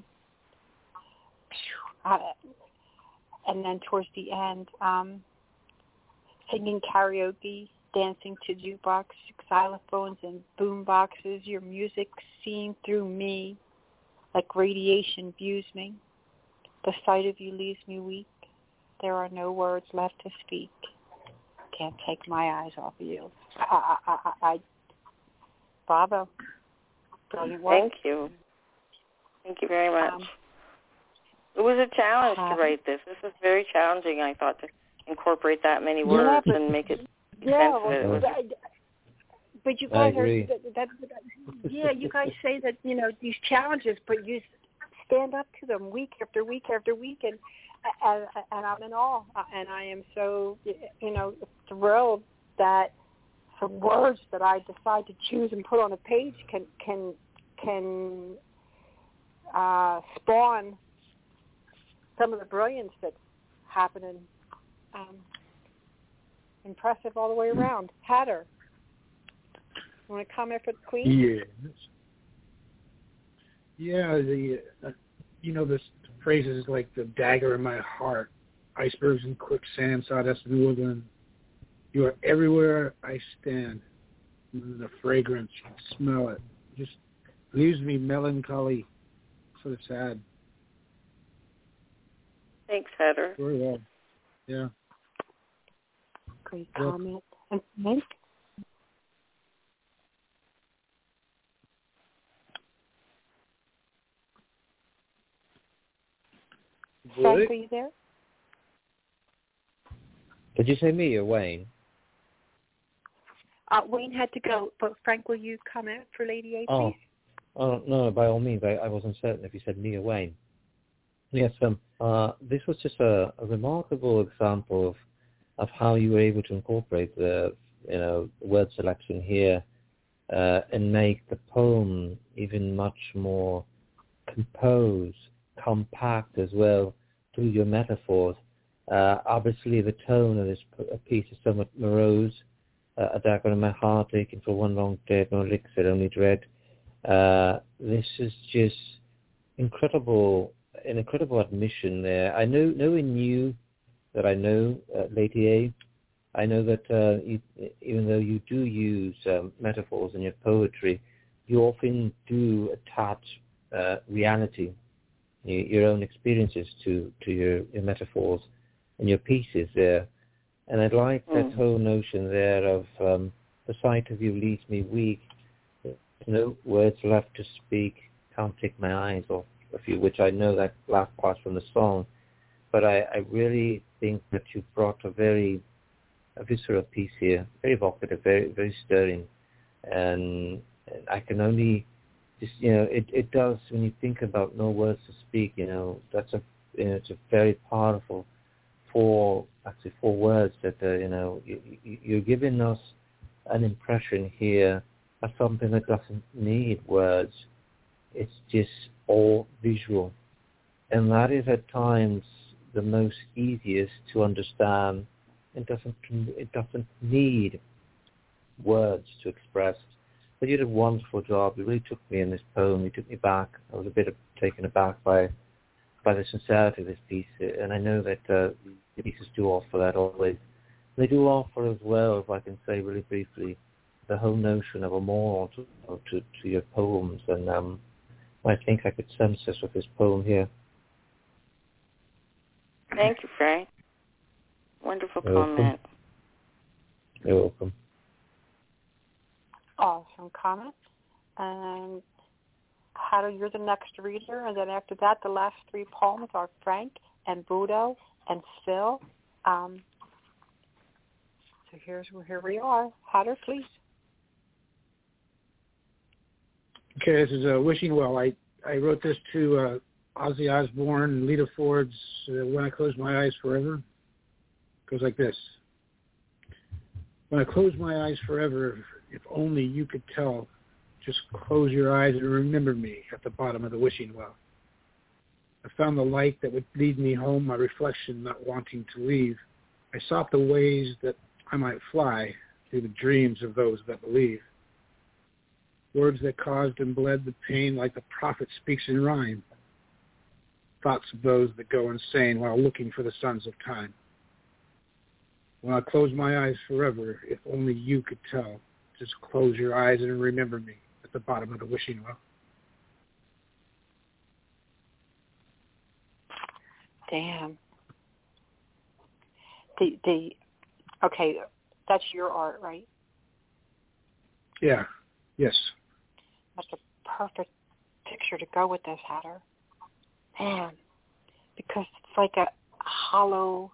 I, and then towards the end, um, singing karaoke, dancing to jukebox, xylophones and boom boxes, your music seen through me like radiation views me. The sight of you leaves me weak. There are no words left to speak. Can't take my eyes off of you. I, I, I, I bravo. Brilliant work. Thank you. Thank you very much. Um, It was a challenge uh, to write this. This was very challenging, I thought, to incorporate that many Yeah, words but- and make it Yeah, sense of it. It well, was- that, but you I guys are agree. that, that, that, yeah. You guys say that you know these challenges, but you stand up to them week after week after week, and and, and I'm in awe, and I am so you know thrilled that some words that I decide to choose and put on a page can can can uh, spawn some of the brilliance that's happening. Um, impressive all the way around. Hatter, you want to comment for the Queen? Yeah. Yeah, the uh, you know this phrases like the dagger in my heart, icebergs and quicksand, sawdust and woodland. You are everywhere I stand. The fragrance, smell it. Just leaves me melancholy, sort of sad. Thanks, Heather. Very well. Yeah. Great Well, comment. And Mike? Frank, are you there? Did you say me or Wayne? Uh, Wayne had to go, but Frank, will you comment for Lady A, Oh, please? oh no, by all means. I, I wasn't certain if you said me or Wayne. Yes, um, uh, this was just a, a remarkable example of of how you were able to incorporate the you know word selection here uh, and make the poem even much more composed, compact as well through your metaphors. Uh, obviously, the tone of this piece is somewhat morose. Uh, a dagger in my heart, aching for one long dead, no elixir, only dread. Uh, this is just incredible, an incredible admission there. I know, knowing you, that I know, uh, Lady A, I know that uh, you, even though you do use um, metaphors in your poetry, you often do attach uh, reality, your, your own experiences to, to your, your metaphors and your pieces there. And I like that Mm. whole notion there of um, the sight of you leaves me weak. There's no words left to speak. Can't take my eyes off of you, which I know that last part from the song. But I, I really think that you brought a very a visceral piece here, very evocative, very very stirring. And, and I can only just, you know, it, it does, when you think about no words to speak, you know, that's a, you know, it's a very powerful four, actually four words that, uh, you know, you, you, you're giving us an impression here of something that doesn't need words. It's just all visual. And that is at times the most easiest to understand. It doesn't, it doesn't need words to express. But you did a wonderful job. You really took me in this poem. You took me back. I was a bit taken aback by by the sincerity of this piece. And I know that uh, the pieces do offer that always. They do offer as well, if I can say really briefly, the whole notion of a moral to, to, to your poems. And um, I think I could sense this with this poem here. Thank you, Frank. Wonderful You're comment. welcome. You're welcome. Awesome comment. And Hatter, you're the next reader, and then after that, the last three poems are Frank and Budo and Phil. Um, so here's here we are. Hatter, please. Okay, this is uh, Wishing Well. I, I wrote this to uh, Ozzy Osbourne and Lita Ford's uh, When I Close My Eyes Forever. It goes like this. When I close my eyes forever, if only you could tell, just close your eyes and remember me at the bottom of the wishing well. I found the light that would lead me home, my reflection not wanting to leave. I sought the ways that I might fly through the dreams of those that believe. Words that caused and bled the pain like the prophet speaks in rhyme. Thoughts of those that go insane while looking for the sons of time. When I close my eyes forever, if only you could tell, just close your eyes and remember me at the bottom of the wishing well. Damn. The the okay, that's your art, right? Yeah. Yes. That's a perfect picture to go with this, Hatter. Man, because it's like a hollow,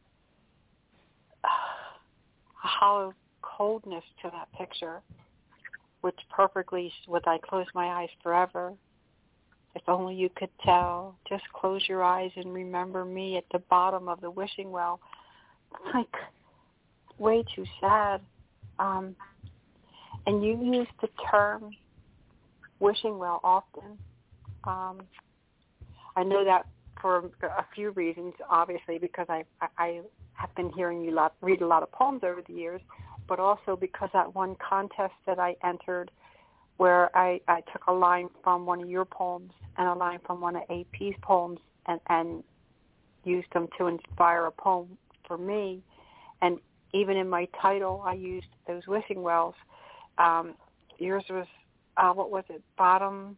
a hollow coldness to that picture, which perfectly, with I close my eyes forever. If only you could tell, just close your eyes and remember me at the bottom of the wishing well. Like, way too sad. Um, and you use the term wishing well often. Um, I know that for a few reasons, obviously, because I, I, I have been hearing you lot, read a lot of poems over the years, but also because that one contest that I entered where I, I took a line from one of your poems and a line from one of A P's poems and, and used them to inspire a poem for me. And even in my title, I used those wishing wells. Um, yours was, uh, what was it, bottom,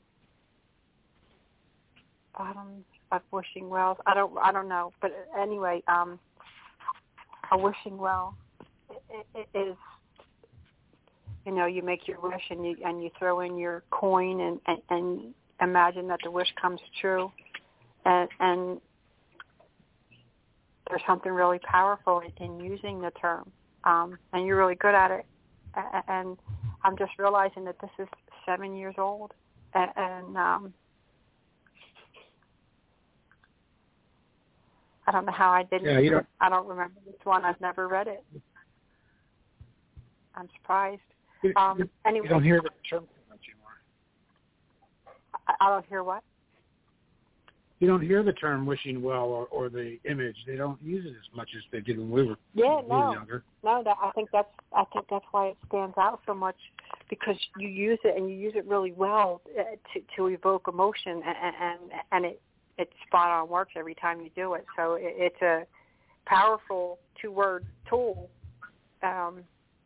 bottom of wishing wells? I don't, I don't know. But anyway, um, a wishing well it, it is, you know, you make your wish and you and you throw in your coin and, and, and imagine that the wish comes true. And, and there's something really powerful in, in using the term. Um, and you're really good at it. And I'm just realizing that this is seven years old. And, and um, I don't know how I didn't. Yeah, you don't, I don't remember this one. I've never read it. I'm surprised. Um, you, anyway, you don't hear the term much anymore. I, I don't hear what? You don't hear the term wishing well or, or the image. They don't use it as much as they did when we were, yeah, when we no, were younger. No, that, I think that's I think that's why it stands out so much, because you use it and you use it really well uh, to to evoke emotion, and and, and it it spot on works every time you do it. So it, it's a powerful two word tool. Um,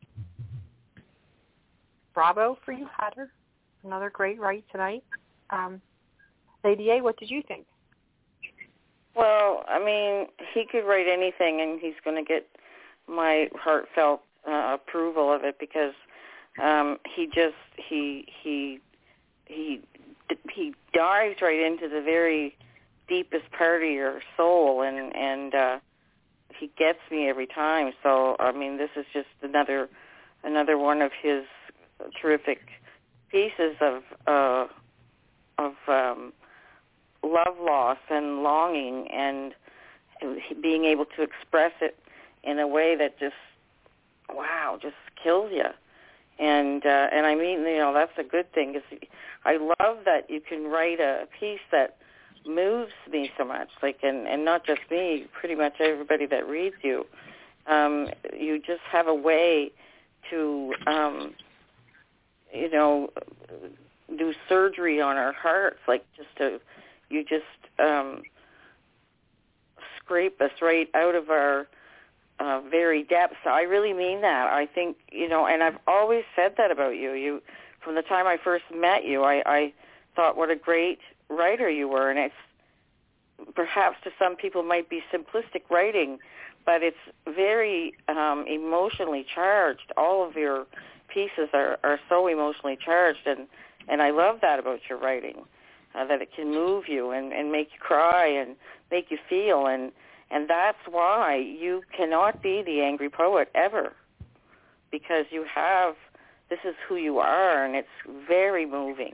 Bravo for you, Hatter. Another great write tonight. Um, Lady A, what did you think? Well, I mean, he could write anything, and he's going to get my heartfelt uh, approval of it, because um, he just he he he he dives right into the very deepest part of your soul, and and uh, he gets me every time. So I mean, this is just another another one of his terrific pieces of uh, of um, love loss and longing, and being able to express it in a way that just, wow, just kills you. And uh, and I mean, you know, that's a good thing, because I love that you can write a piece that moves me so much, like, and, and not just me, pretty much everybody that reads you. Um, you just have a way to, um, you know, do surgery on our hearts, like just to, you just um, scrape us right out of our uh, very depths. I really mean that. I think, you know, and I've always said that about you. You, from the time I first met you, I, I thought what a great writer you were, and it's perhaps to some people might be simplistic writing, but it's very um, emotionally charged. All of your pieces are, are so emotionally charged, and And I love that about your writing, uh, that it can move you and, and make you cry and make you feel. And, and that's why you cannot be the angry poet ever, because you have, this is who you are, and it's very moving.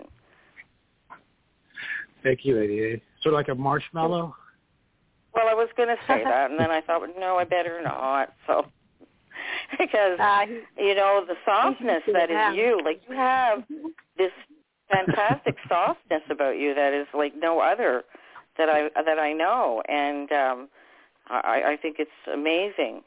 Thank you, Lady A. So like a marshmallow? Well, I was going to say that, and then I thought, no, I better not. So, because, uh, you know, the softness that is you, like you have this fantastic softness about you that is like no other that I that I know, and um, I, I think it's amazing.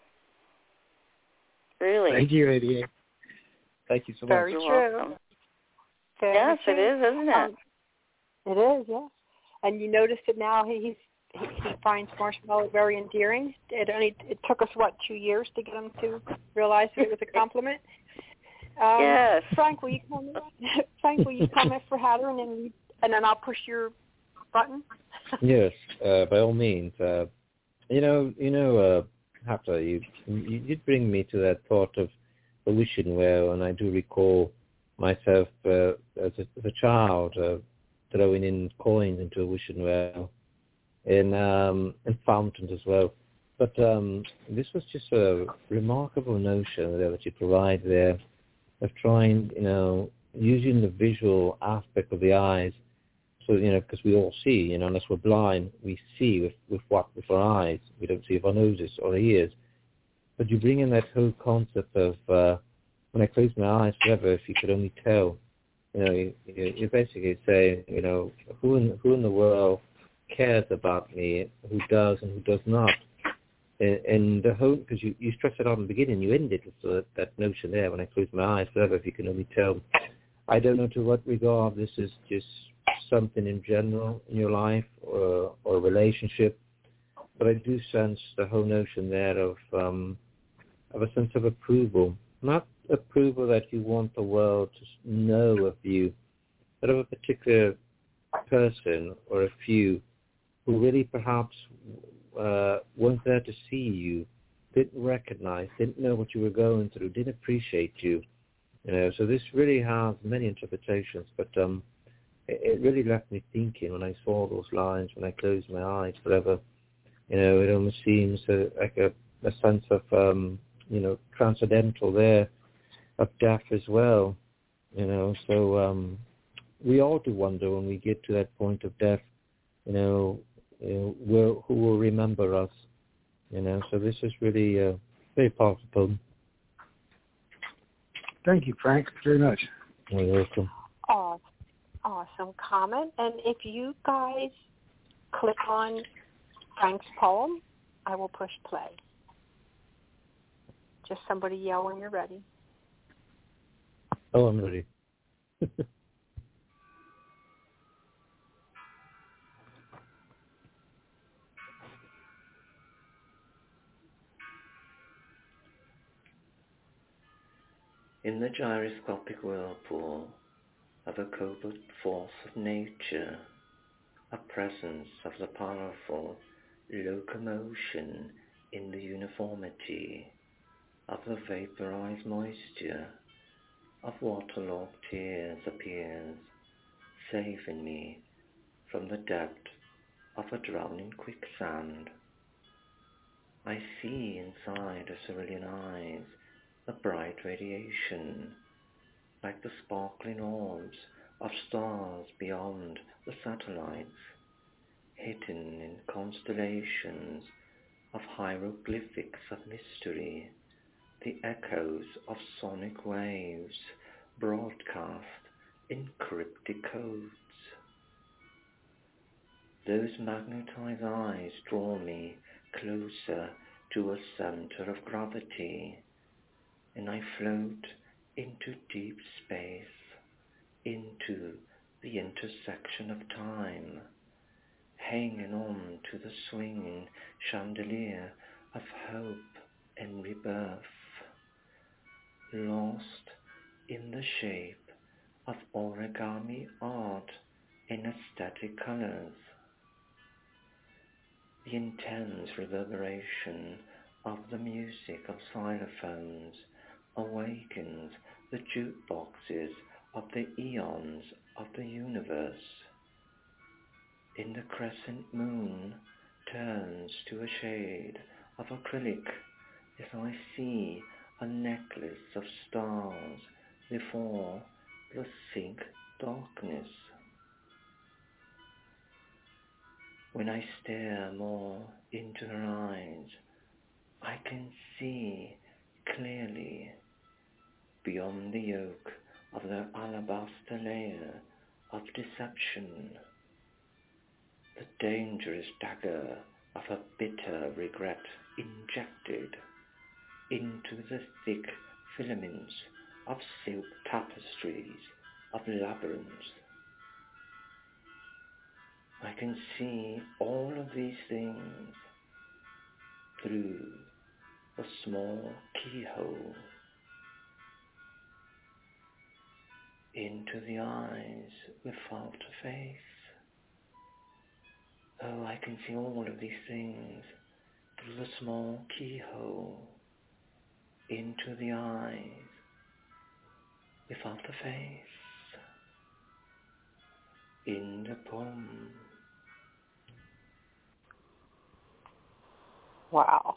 Really. Thank you, Lady A. Thank you so much. Very You're true. welcome. Very yes, true. it is, isn't it? Um, it is, yes. And you notice it now. He he's, he, he finds marshmallow very endearing. It only it took us what two years to get him to realize that it was a compliment. Um, yes. Frank, will you comment? Frank, will you comment for Heather, and then and then I'll push your button. Yes, uh, by all means. Uh, you know, you know, uh, Heather, you you did bring me to that thought of the wishing well, and I do recall myself uh, as, a, as a child uh, throwing in coins into a wishing well, and um, and fountains as well. But um, this was just a remarkable notion that you provide there, of trying, you know, using the visual aspect of the eyes. So, you know, because we all see, you know, unless we're blind, we see with, with what? With our eyes. We don't see with our noses or our ears. But you bring in that whole concept of, uh, when I close my eyes forever, if you could only tell, you know, you, you basically say, you know, who in, who in the world cares about me, who does and who does not. And the whole, because you, you stress it out in the beginning, you ended with that, that notion there, when I close my eyes forever, if you can only tell. I don't know to what regard this is just something in general in your life or, or a relationship, but I do sense the whole notion there of um, of a sense of approval. Not approval that you want the world to know of you, but of a particular person or a few who really perhaps Uh, weren't there to see you, didn't recognize, didn't know what you were going through, didn't appreciate you. You know, so this really has many interpretations, but um, it, it really left me thinking when I saw those lines, when I closed my eyes forever. You know, it almost seems a, like a, a sense of, um, you know, transcendental there, of death as well. You know, so um, we all do wonder when we get to that point of death, you know, You know, will, who will remember us, you know, so this is really uh, very powerful. Thank you, Frank, very much. You're welcome. Awesome, awesome comment. And if you guys click on Frank's poem, I will push play. Just somebody yell when you're ready. Oh, I'm ready. In the gyroscopic whirlpool of a cobalt force of nature, a presence of the powerful locomotion in the uniformity of the vaporized moisture of waterlogged tears appears, saving me from the depth of a drowning quicksand. I see inside a cerulean eyes a bright radiation, like the sparkling orbs of stars beyond the satellites, hidden in constellations of hieroglyphics of mystery, the echoes of sonic waves broadcast in cryptic codes. Those magnetized eyes draw me closer to a center of gravity, and I float into deep space, into the intersection of time, hanging on to the swinging chandelier of hope and rebirth, lost in the shape of origami art in aesthetic colors. The intense reverberation of the music of xylophones awakens the jukeboxes of the eons of the universe. In the crescent moon turns to a shade of acrylic as I see a necklace of stars before the thick darkness. When I stare more into her eyes, I can see clearly beyond the yolk of their alabaster layer of deception, the dangerous dagger of a bitter regret injected into the thick filaments of silk tapestries of labyrinths. I can see all of these things through a small keyhole into the eyes without a face. Oh, I can see all of these things through the small keyhole into the eyes without a face. In the poem. Wow.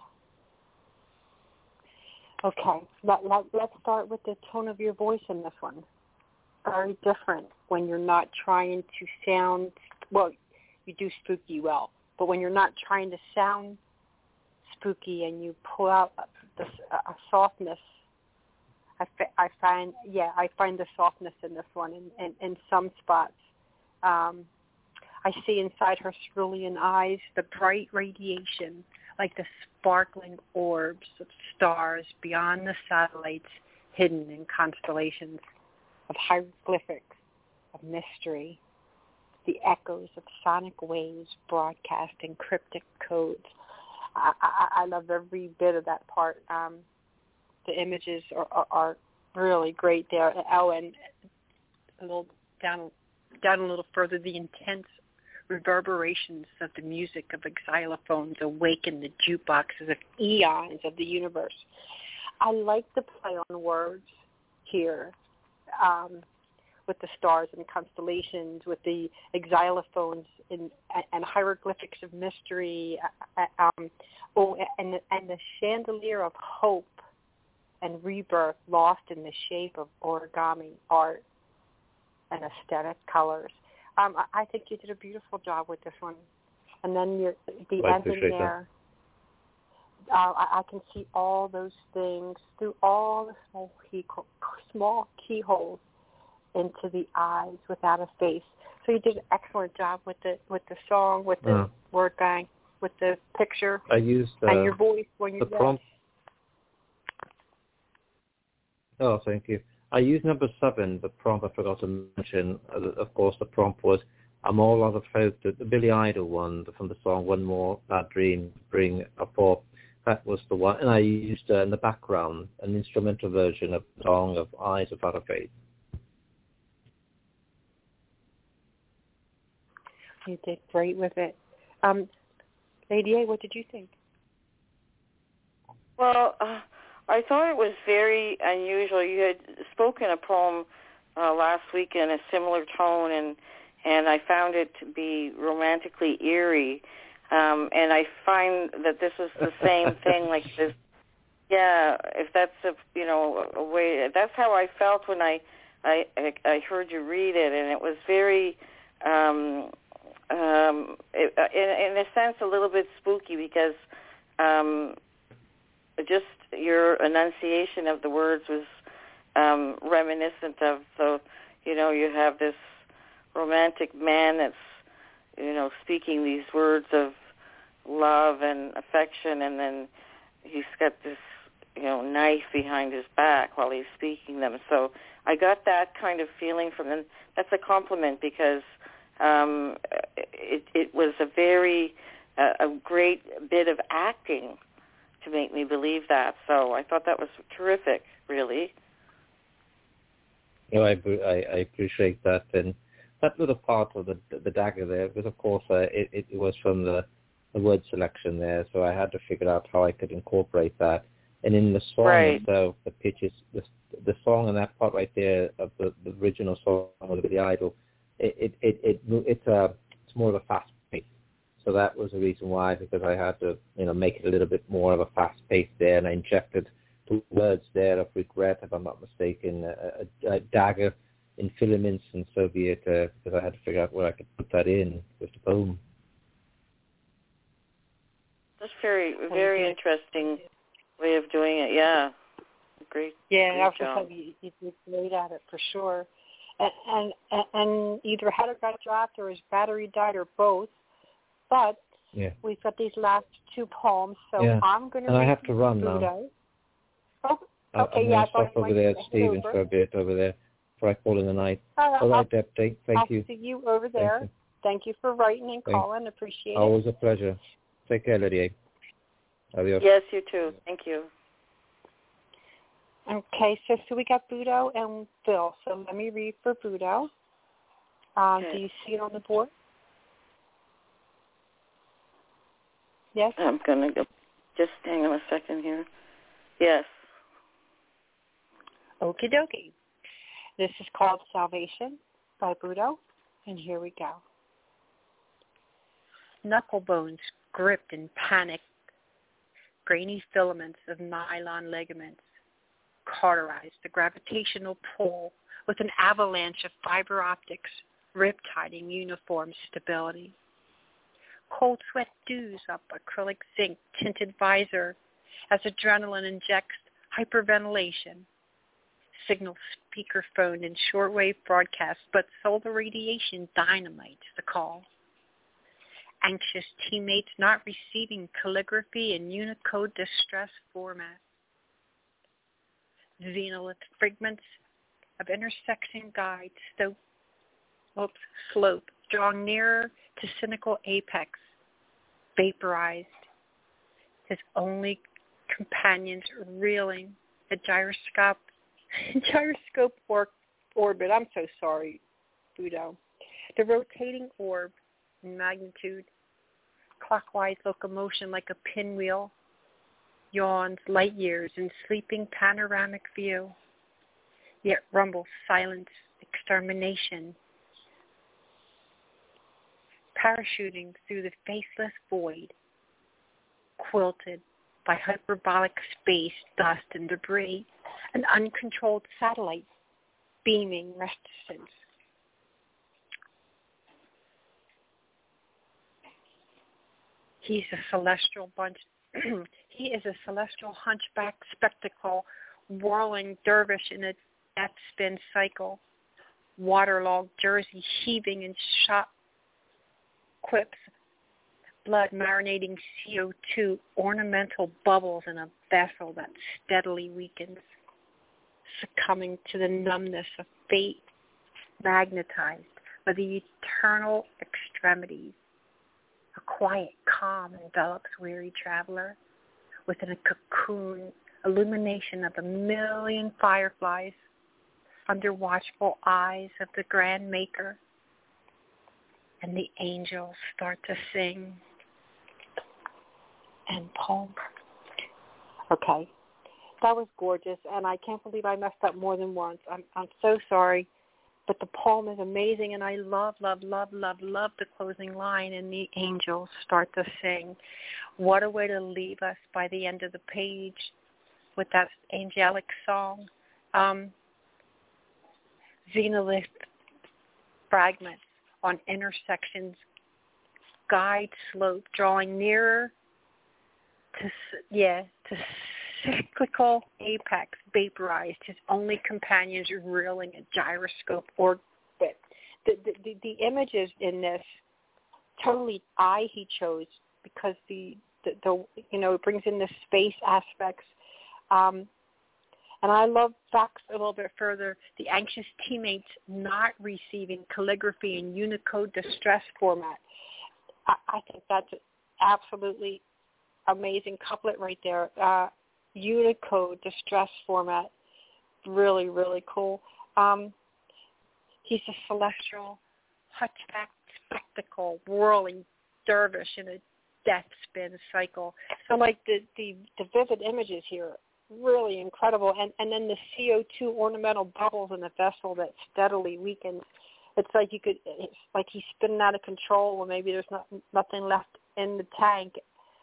Okay, let, let, let's start with the tone of your voice in this one. Very different when you're not trying to sound, well, you do spooky well, but when you're not trying to sound spooky and you pull out this, a, a softness, I, I find, yeah, I find the softness in this one in, in, in some spots. Um, I see inside her cerulean eyes the bright radiation, like the sparkling orbs of stars beyond the satellites hidden in constellations of hieroglyphics, of mystery, the echoes of sonic waves broadcasting cryptic codes. I, I, I love every bit of that part. Um, the images are, are, are really great there. Oh, and a little down, down a little further, the intense reverberations of the music of xylophones awaken the jukeboxes of eons of the universe. I like the play on words here, um, with the stars and constellations, with the xylophones and, and hieroglyphics of mystery, um, oh, and, and the chandelier of hope and rebirth lost in the shape of origami art and aesthetic colors. Um, I, I think you did a beautiful job with this one. And then your, the I ending there, uh, I, I can see all those things through all the small, key, small keyholes into the eyes without a face. So you did an excellent job with the with the song, with the uh, word gang, with the picture, I used, uh, and your voice when you the prompt. Oh, thank you. I used number seven, the prompt I forgot to mention. Uh, of course, the prompt was, I'm all out of hope. The, the Billy Idol one from the song One More Bad Dream, Bring a Forth. That was the one. And I used uh, in the background an instrumental version of the song of Eyes Without a Face. You did great with it. Um, Lady A, what did you think? Well, uh, I thought it was very unusual. You had spoken a poem uh, last week in a similar tone, and and I found it to be romantically eerie. Um, and I find that this is the same thing, like this. Yeah, if that's a you know a way. That's how I felt when I I I heard you read it, and it was very. Um, Um, it, in, in a sense, a little bit spooky because um, just your enunciation of the words was um, reminiscent of the, you know, you have this romantic man that's, you know, speaking these words of love and affection, and then he's got this, you know, knife behind his back while he's speaking them. So I got that kind of feeling from them. That's a compliment because Um, it, it was a very, uh, a great bit of acting to make me believe that. So I thought that was terrific, really. No, I, I, I appreciate that. And that little part of the the dagger there, because of course uh, it, it was from the, the word selection there, so I had to figure out how I could incorporate that. And in the song right. itself, the pitch is, the, the song in that part right there of the, the original song of the Idol, it it it, it it's a it's more of a fast pace. So that was the reason why, because I had to you know make it a little bit more of a fast pace there, and I injected the words there of regret, if I'm not mistaken, a, a, a dagger in filaments and Soviet, uh, because I had to figure out where I could put that in with the poem. That's very very interesting way of doing it. Yeah. Great. Yeah, great I was job. you, you did great at it for sure. And, and and either Heather got dropped or his battery died or both. But yeah. we've got these last two poems, so yeah. I'm going to. And I have to run Budo. now. Oh, I'm okay, going yeah. to stop over there at Stevens for a bit over there before I call in the night. Uh, All right, Deb. Thank I'll you. see you over there. Thank you, Thank you for writing and Thanks. calling. Appreciate Always it. a pleasure. Take care, Lydia. Adios. Yes, you too. Thank you. Okay, so so we got Budo and Phil. So let me read for Budo. Um, Okay. Do you see it on the board? Yes? I'm going to go. Just hang on a second here. Yes. Okie dokie. This is called Salvation by Budo, and here we go. Knuckle bones gripped in panic, grainy filaments of nylon ligaments cauterized the gravitational pull with an avalanche of fiber optics, riptiding uniform stability. Cold sweat dews up acrylic zinc tinted visor as adrenaline injects hyperventilation. Signal speakerphone in shortwave broadcast, but solar radiation dynamites the call. Anxious teammates not receiving calligraphy in Unicode distress format. Xenolith fragments of intersection guide slope, oops, slope, drawing nearer to cynical apex, vaporized. His only companions reeling, a gyroscope, gyroscope or, orbit. I'm so sorry, Budo. The rotating orb in magnitude, clockwise locomotion like a pinwheel, yawns light years in sleeping panoramic view, yet rumbles silence, extermination, parachuting through the faceless void, quilted by hyperbolic space, dust, and debris, an uncontrolled satellite beaming reticence. He's a celestial bunch. He is a celestial hunchback spectacle, whirling dervish in a death spin cycle, waterlogged jersey heaving in shot quips, blood marinating C O two, ornamental bubbles in a vessel that steadily weakens, succumbing to the numbness of fate, magnetized by the eternal extremities. A quiet calm envelops weary traveler within a cocoon, illumination of a million fireflies under watchful eyes of the grand maker. And the angels start to sing. And poem. Okay. That was gorgeous, and I can't believe I messed up more than once. I'm I'm so sorry. But the poem is amazing, and I love, love, love, love, love the closing line, and the angels start to sing. What a way to leave us by the end of the page with that angelic song. Um, Xenolith fragments on intersections, guide slope, drawing nearer to, yeah, to cyclical apex, vaporized, his only companions reeling a gyroscope orbit. The, the, the, the images in this, totally I he chose because the, the, the you know, it brings in the space aspects. Um, and I love facts a little bit further. The anxious teammates not receiving calligraphy in Unicode distress format. I, I think that's absolutely amazing couplet right there. Uh, Unicode distress format, really, really cool. Um, he's a celestial hunchback spectacle, whirling dervish in a death spin cycle. So, like the, the, the vivid images here, really incredible. And and then the C O two ornamental bubbles in the vessel that steadily weakens. It's like you could, it's like he's spinning out of control, or maybe there's not, nothing left in the tank.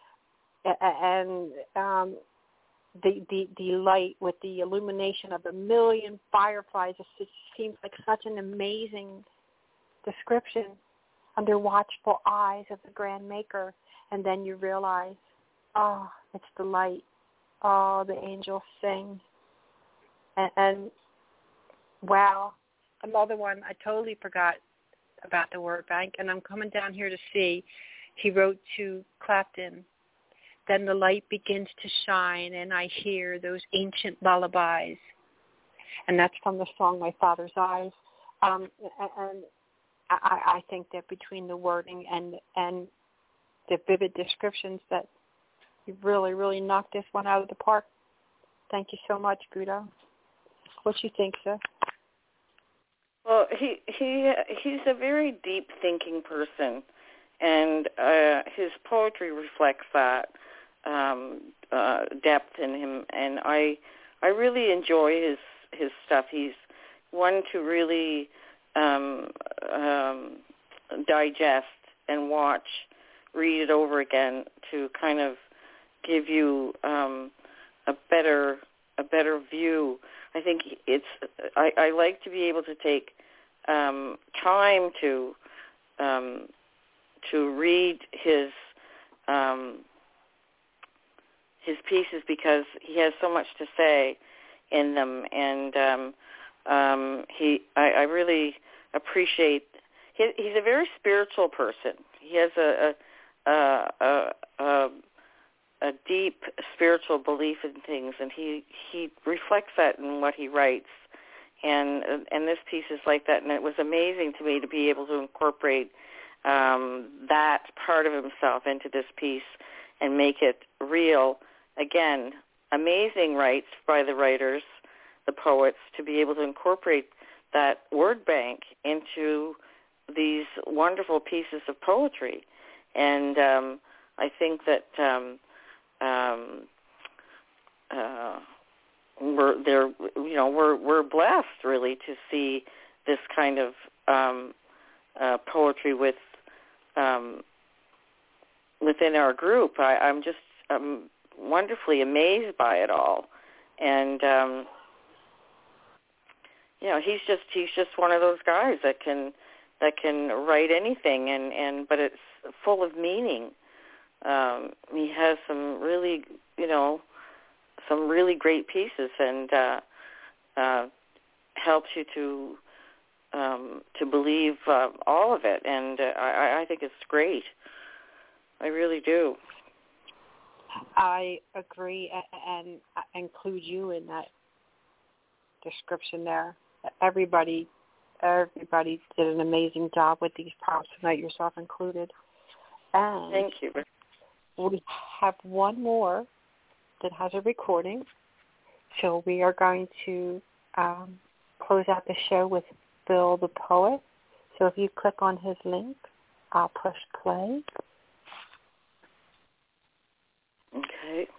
And um, the, the the light with the illumination of a million fireflies, it just seems like such an amazing description under watchful eyes of the Grand Maker. And then you realize, oh, it's the light. Oh, the angels sing. And, and wow. Another one, I totally forgot about the word bank, and I'm coming down here to see. He wrote to Clapton, then the light begins to shine, and I hear those ancient lullabies. And that's from the song My Father's Eyes. Um, and I, I think that between the wording and and the vivid descriptions that you really, really knocked this one out of the park. Thank you so much, Guido. What you think, sir? Well, he he he's a very deep thinking person, and uh, his poetry reflects that um, uh, depth in him. And I I really enjoy his his stuff. He's one to really um, um, digest and watch, read it over again to kind of give you um, a better a better view. I think it's. I, I like to be able to take um, time to um, to read his um, his pieces because he has so much to say in them, and um, um, he. I, I really appreciate. He, he's a very spiritual person. He has a a a, a, a a deep spiritual belief in things, and he, he reflects that in what he writes. And and this piece is like that, and it was amazing to me to be able to incorporate um, that part of himself into this piece and make it real. Again, amazing rights by the writers, the poets, to be able to incorporate that word bank into these wonderful pieces of poetry. And um, I think that um, Um, uh, we're there. You know, we're we're blessed really to see this kind of um, uh, poetry with um, within our group. I, I'm just um, wonderfully amazed by it all, and um, you know, he's just he's just one of those guys that can that can write anything, and, and but it's full of meaning. Um, he has some really, you know, some really great pieces, and uh, uh, helps you to um, to believe uh, all of it. And uh, I, I think it's great. I really do. I agree, and I include you in that description there. Everybody, everybody did an amazing job with these prompts tonight, yourself included. And thank you. We have one more that has a recording, so we are going to um, close out the show with Bill the Poet. So if you click on his link, I'll push play. Okay.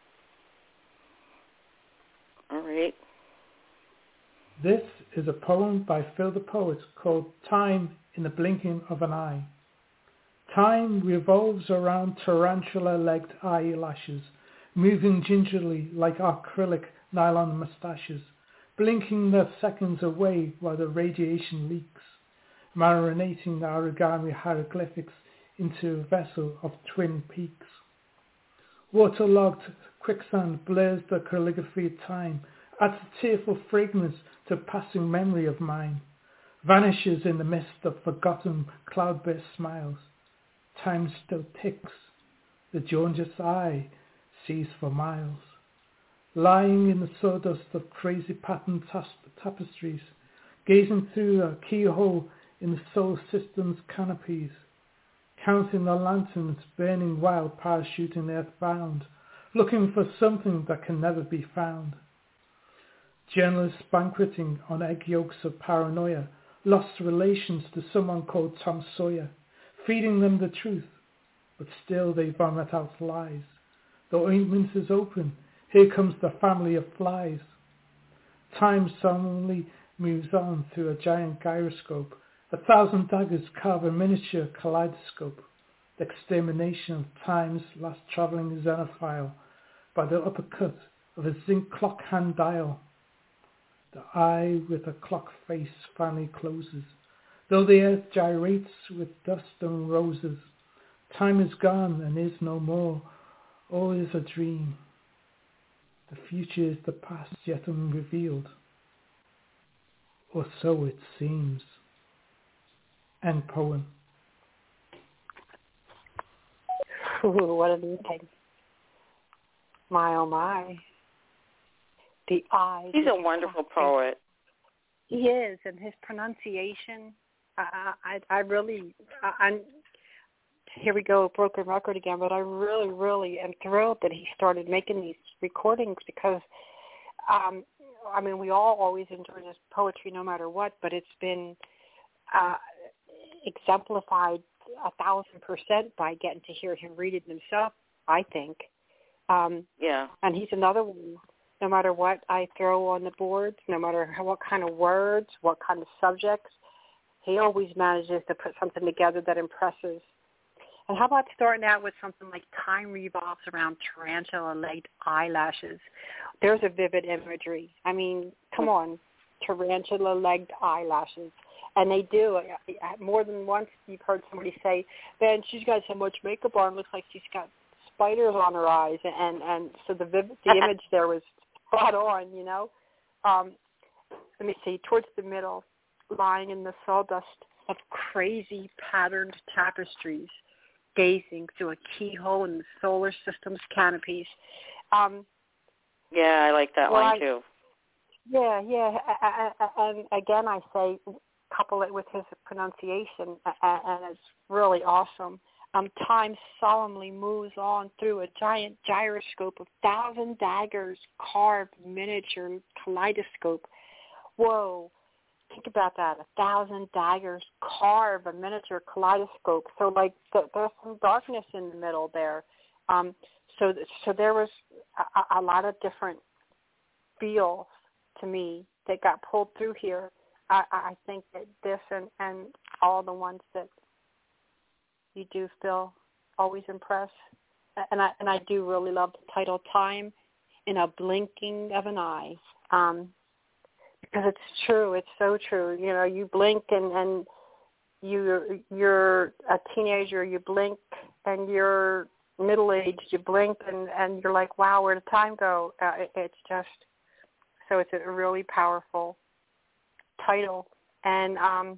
All right. This is a poem by Phil the Poet called Time in the Blinking of an Eye. Time revolves around tarantula-legged eyelashes, moving gingerly like acrylic nylon mustaches, blinking their seconds away while the radiation leaks, marinating the origami hieroglyphics into a vessel of twin peaks. Waterlogged quicksand blurs the calligraphy of time, adds a tearful fragrance to passing memory of mine, vanishes in the mist of forgotten cloudburst smiles. Time still ticks, the jaundiced eye sees for miles. Lying in the sawdust of crazy patterned tapestries, gazing through a keyhole in the solar system's canopies, counting the lanterns burning while parachuting earthbound, looking for something that can never be found. Journalists banqueting on egg yolks of paranoia, lost relations to someone called Tom Sawyer, feeding them the truth, but still they vomit out lies. The ointment is open, Here comes the family of flies. Time solemnly moves on through a giant gyroscope. A thousand daggers carve a miniature kaleidoscope. The extermination of time's last travelling xenophile by the uppercut of a zinc clock hand dial. The eye with a clock face finally closes. Though the earth gyrates with dust and roses, time is gone and is no more. All is a dream. The future is the past yet unrevealed. Or so it seems. End poem. Ooh, what an evening. My, oh my. The eyes. He's a wonderful poet. He is, and his pronunciation, I, I, I really, I, I'm, here we go, broken record again, but I really, really am thrilled that he started making these recordings because, um, I mean, we all always enjoy his poetry no matter what, but it's been uh, exemplified a thousand percent by getting to hear him read it himself, I think. Um, yeah. And he's another one. No matter what I throw on the boards, no matter how, what kind of words, what kind of subjects, he always manages to put something together that impresses. And how about starting out with something like time revolves around tarantula-legged eyelashes? There's a vivid imagery. I mean, come on, tarantula-legged eyelashes. And they do. More than once you've heard somebody say, man, she's got so much makeup on, looks like she's got spiders on her eyes. And, and so the vivid, the image there was spot on, you know. Um, let me see, towards the middle, lying in the sawdust of crazy patterned tapestries, gazing through a keyhole in the solar system's canopies. Um, yeah, I like that well, one I, too. Yeah, yeah, I, I, and again I say couple it with his pronunciation, and it's really awesome. Um, time solemnly moves on through a giant gyroscope of thousand daggers, carved miniature kaleidoscope. Whoa. Think about that, a thousand daggers carve a miniature kaleidoscope. So, like, the, there's some darkness in the middle there. Um, so, so there was a, a lot of different feels to me that got pulled through here. I, I think that this and, and all the ones that you do feel always impress, and I and I do really love the title "Time in a Blinking of an Eye." Um, Because it's true, it's so true. You know, you blink and, and you you're a teenager. You blink and you're middle aged. You blink and, and you're like, wow, where did time go? Uh, it, it's just so it's a really powerful title, and um,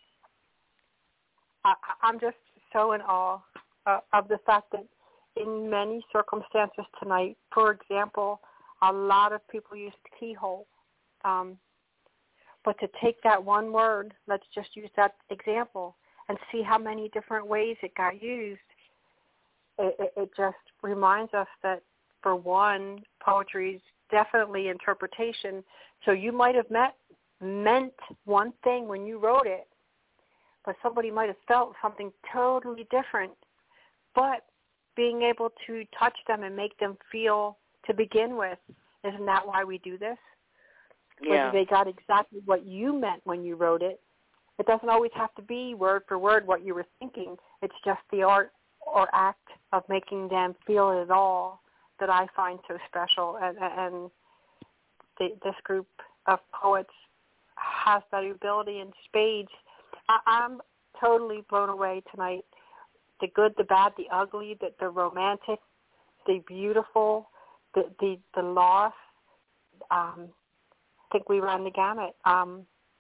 I, I'm just so in awe uh, of the fact that in many circumstances tonight, for example, a lot of people use keyhole. Um, But to take that one word, let's just use that example, and see how many different ways it got used, it, it, it just reminds us that, for one, poetry is definitely interpretation. So you might have met, meant one thing when you wrote it, but somebody might have felt something totally different. But being able to touch them and make them feel to begin with, isn't that why we do this? Yeah. Whether they got exactly what you meant when you wrote it. It doesn't always have to be word for word what you were thinking. It's just the art or act of making them feel it all that I find so special. And, and the, this group of poets has that ability in spades. I, I'm totally blown away tonight. The good, the bad, the ugly, the, the romantic, the beautiful, the, the, the loss. Um, I think we ran the gamut. Um,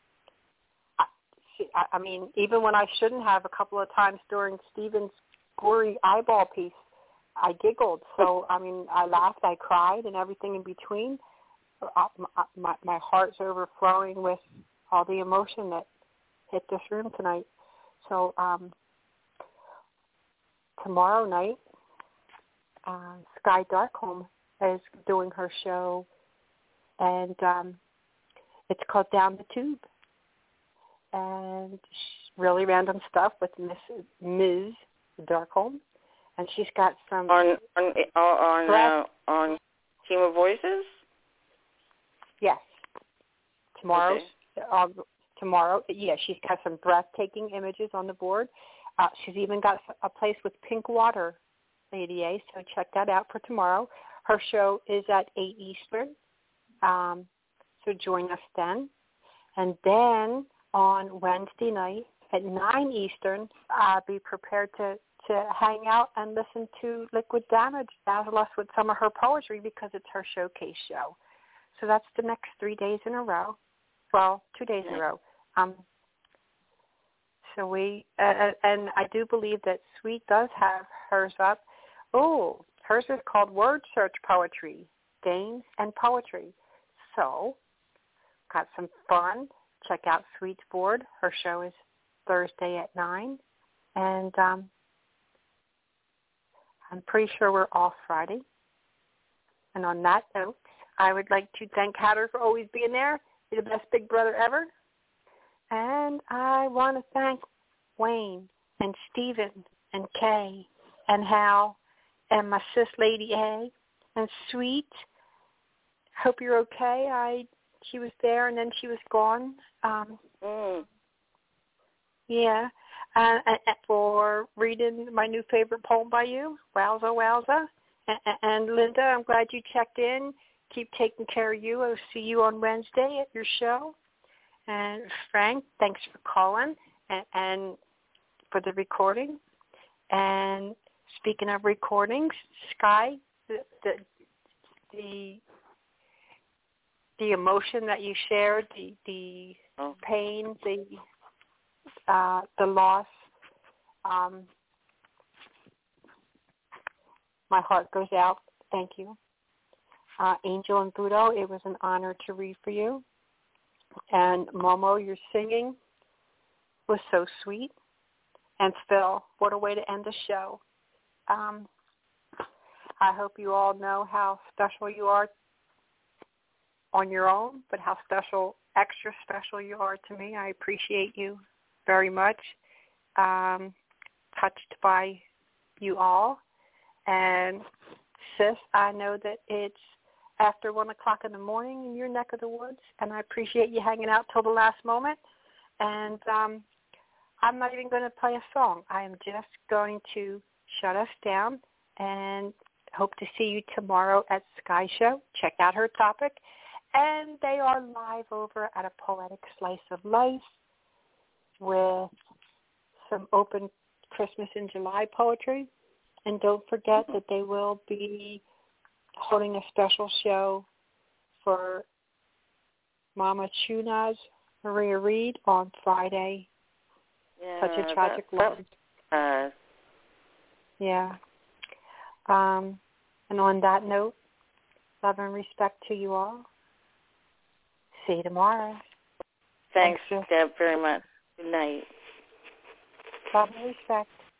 I, I mean, even when I shouldn't have, a couple of times during Stephen's gory eyeball piece, I giggled. So, I mean, I laughed, I cried, and everything in between. Uh, my, my heart's overflowing with all the emotion that hit this room tonight. So, um, tomorrow night, uh, Sky Darkholme is doing her show, and um, it's called Down the Tube, and really random stuff with Miss Miz Darkholme, and she's got some on on on uh, on Team of Voices? Yes. Tomorrow's, okay. uh, tomorrow, yeah, she's got some breathtaking images on the board. Uh, she's even got a place with pink water, Lady A, so check that out for tomorrow. Her show is at eight Eastern, um, so join us then. And then on Wednesday night at nine Eastern, uh, be prepared to, to hang out and listen to Liquid Damage dazzle us with some of her poetry because it's her showcase show. So that's the next three days in a row. Well, two days in a row. Um, so we, uh, and I do believe that Sweet does have hers up. Oh, hers is called Word Search Poetry, Games and Poetry. So, got some fun. Check out Sweet's board. Her show is Thursday at nine. And um, I'm pretty sure we're off Friday. And on that note, I would like to thank Hatter for always being there. You're the best big brother ever. And I want to thank Wayne and Stephen and Kay and Hal and my sis Lady A and Sweet. Hope you're okay. I she was there and then she was gone. Um, mm. Yeah. Uh, and, and for reading my new favorite poem by you, Wowza Wowza. And, and Linda, I'm glad you checked in. Keep taking care of you. I'll see you on Wednesday at your show. And Frank, thanks for calling and, and for the recording. And speaking of recordings, Sky, the the the, the emotion that you shared, the the oh. pain, the uh, the loss. Um, my heart goes out. Thank you. Uh, Angel and Budo, it was an honor to read for you. And Momo, your singing was so sweet. And Phil, what a way to end the show. Um, I hope you all know how special you are on your own, but how special, extra special you are to me. I appreciate you very much. Um, touched by you all. And sis, I know that it's after one o'clock in the morning in your neck of the woods, and I appreciate you hanging out till the last moment. And um, I'm not even going to play a song. I am just going to shut us down and hope to see you tomorrow at Sky Show. Check out her topic. And they are live over at A Poetic Slice of Life with some open Christmas in July poetry. And don't forget that they will be holding a special show for Mama Chuna's Maria Reed on Friday. Yeah, Such a tragic that, loss. Uh, yeah. Um, and on that note, love and respect to you all. See you tomorrow. Thanks, Thanks Deb, very much. Good night. Love and respect.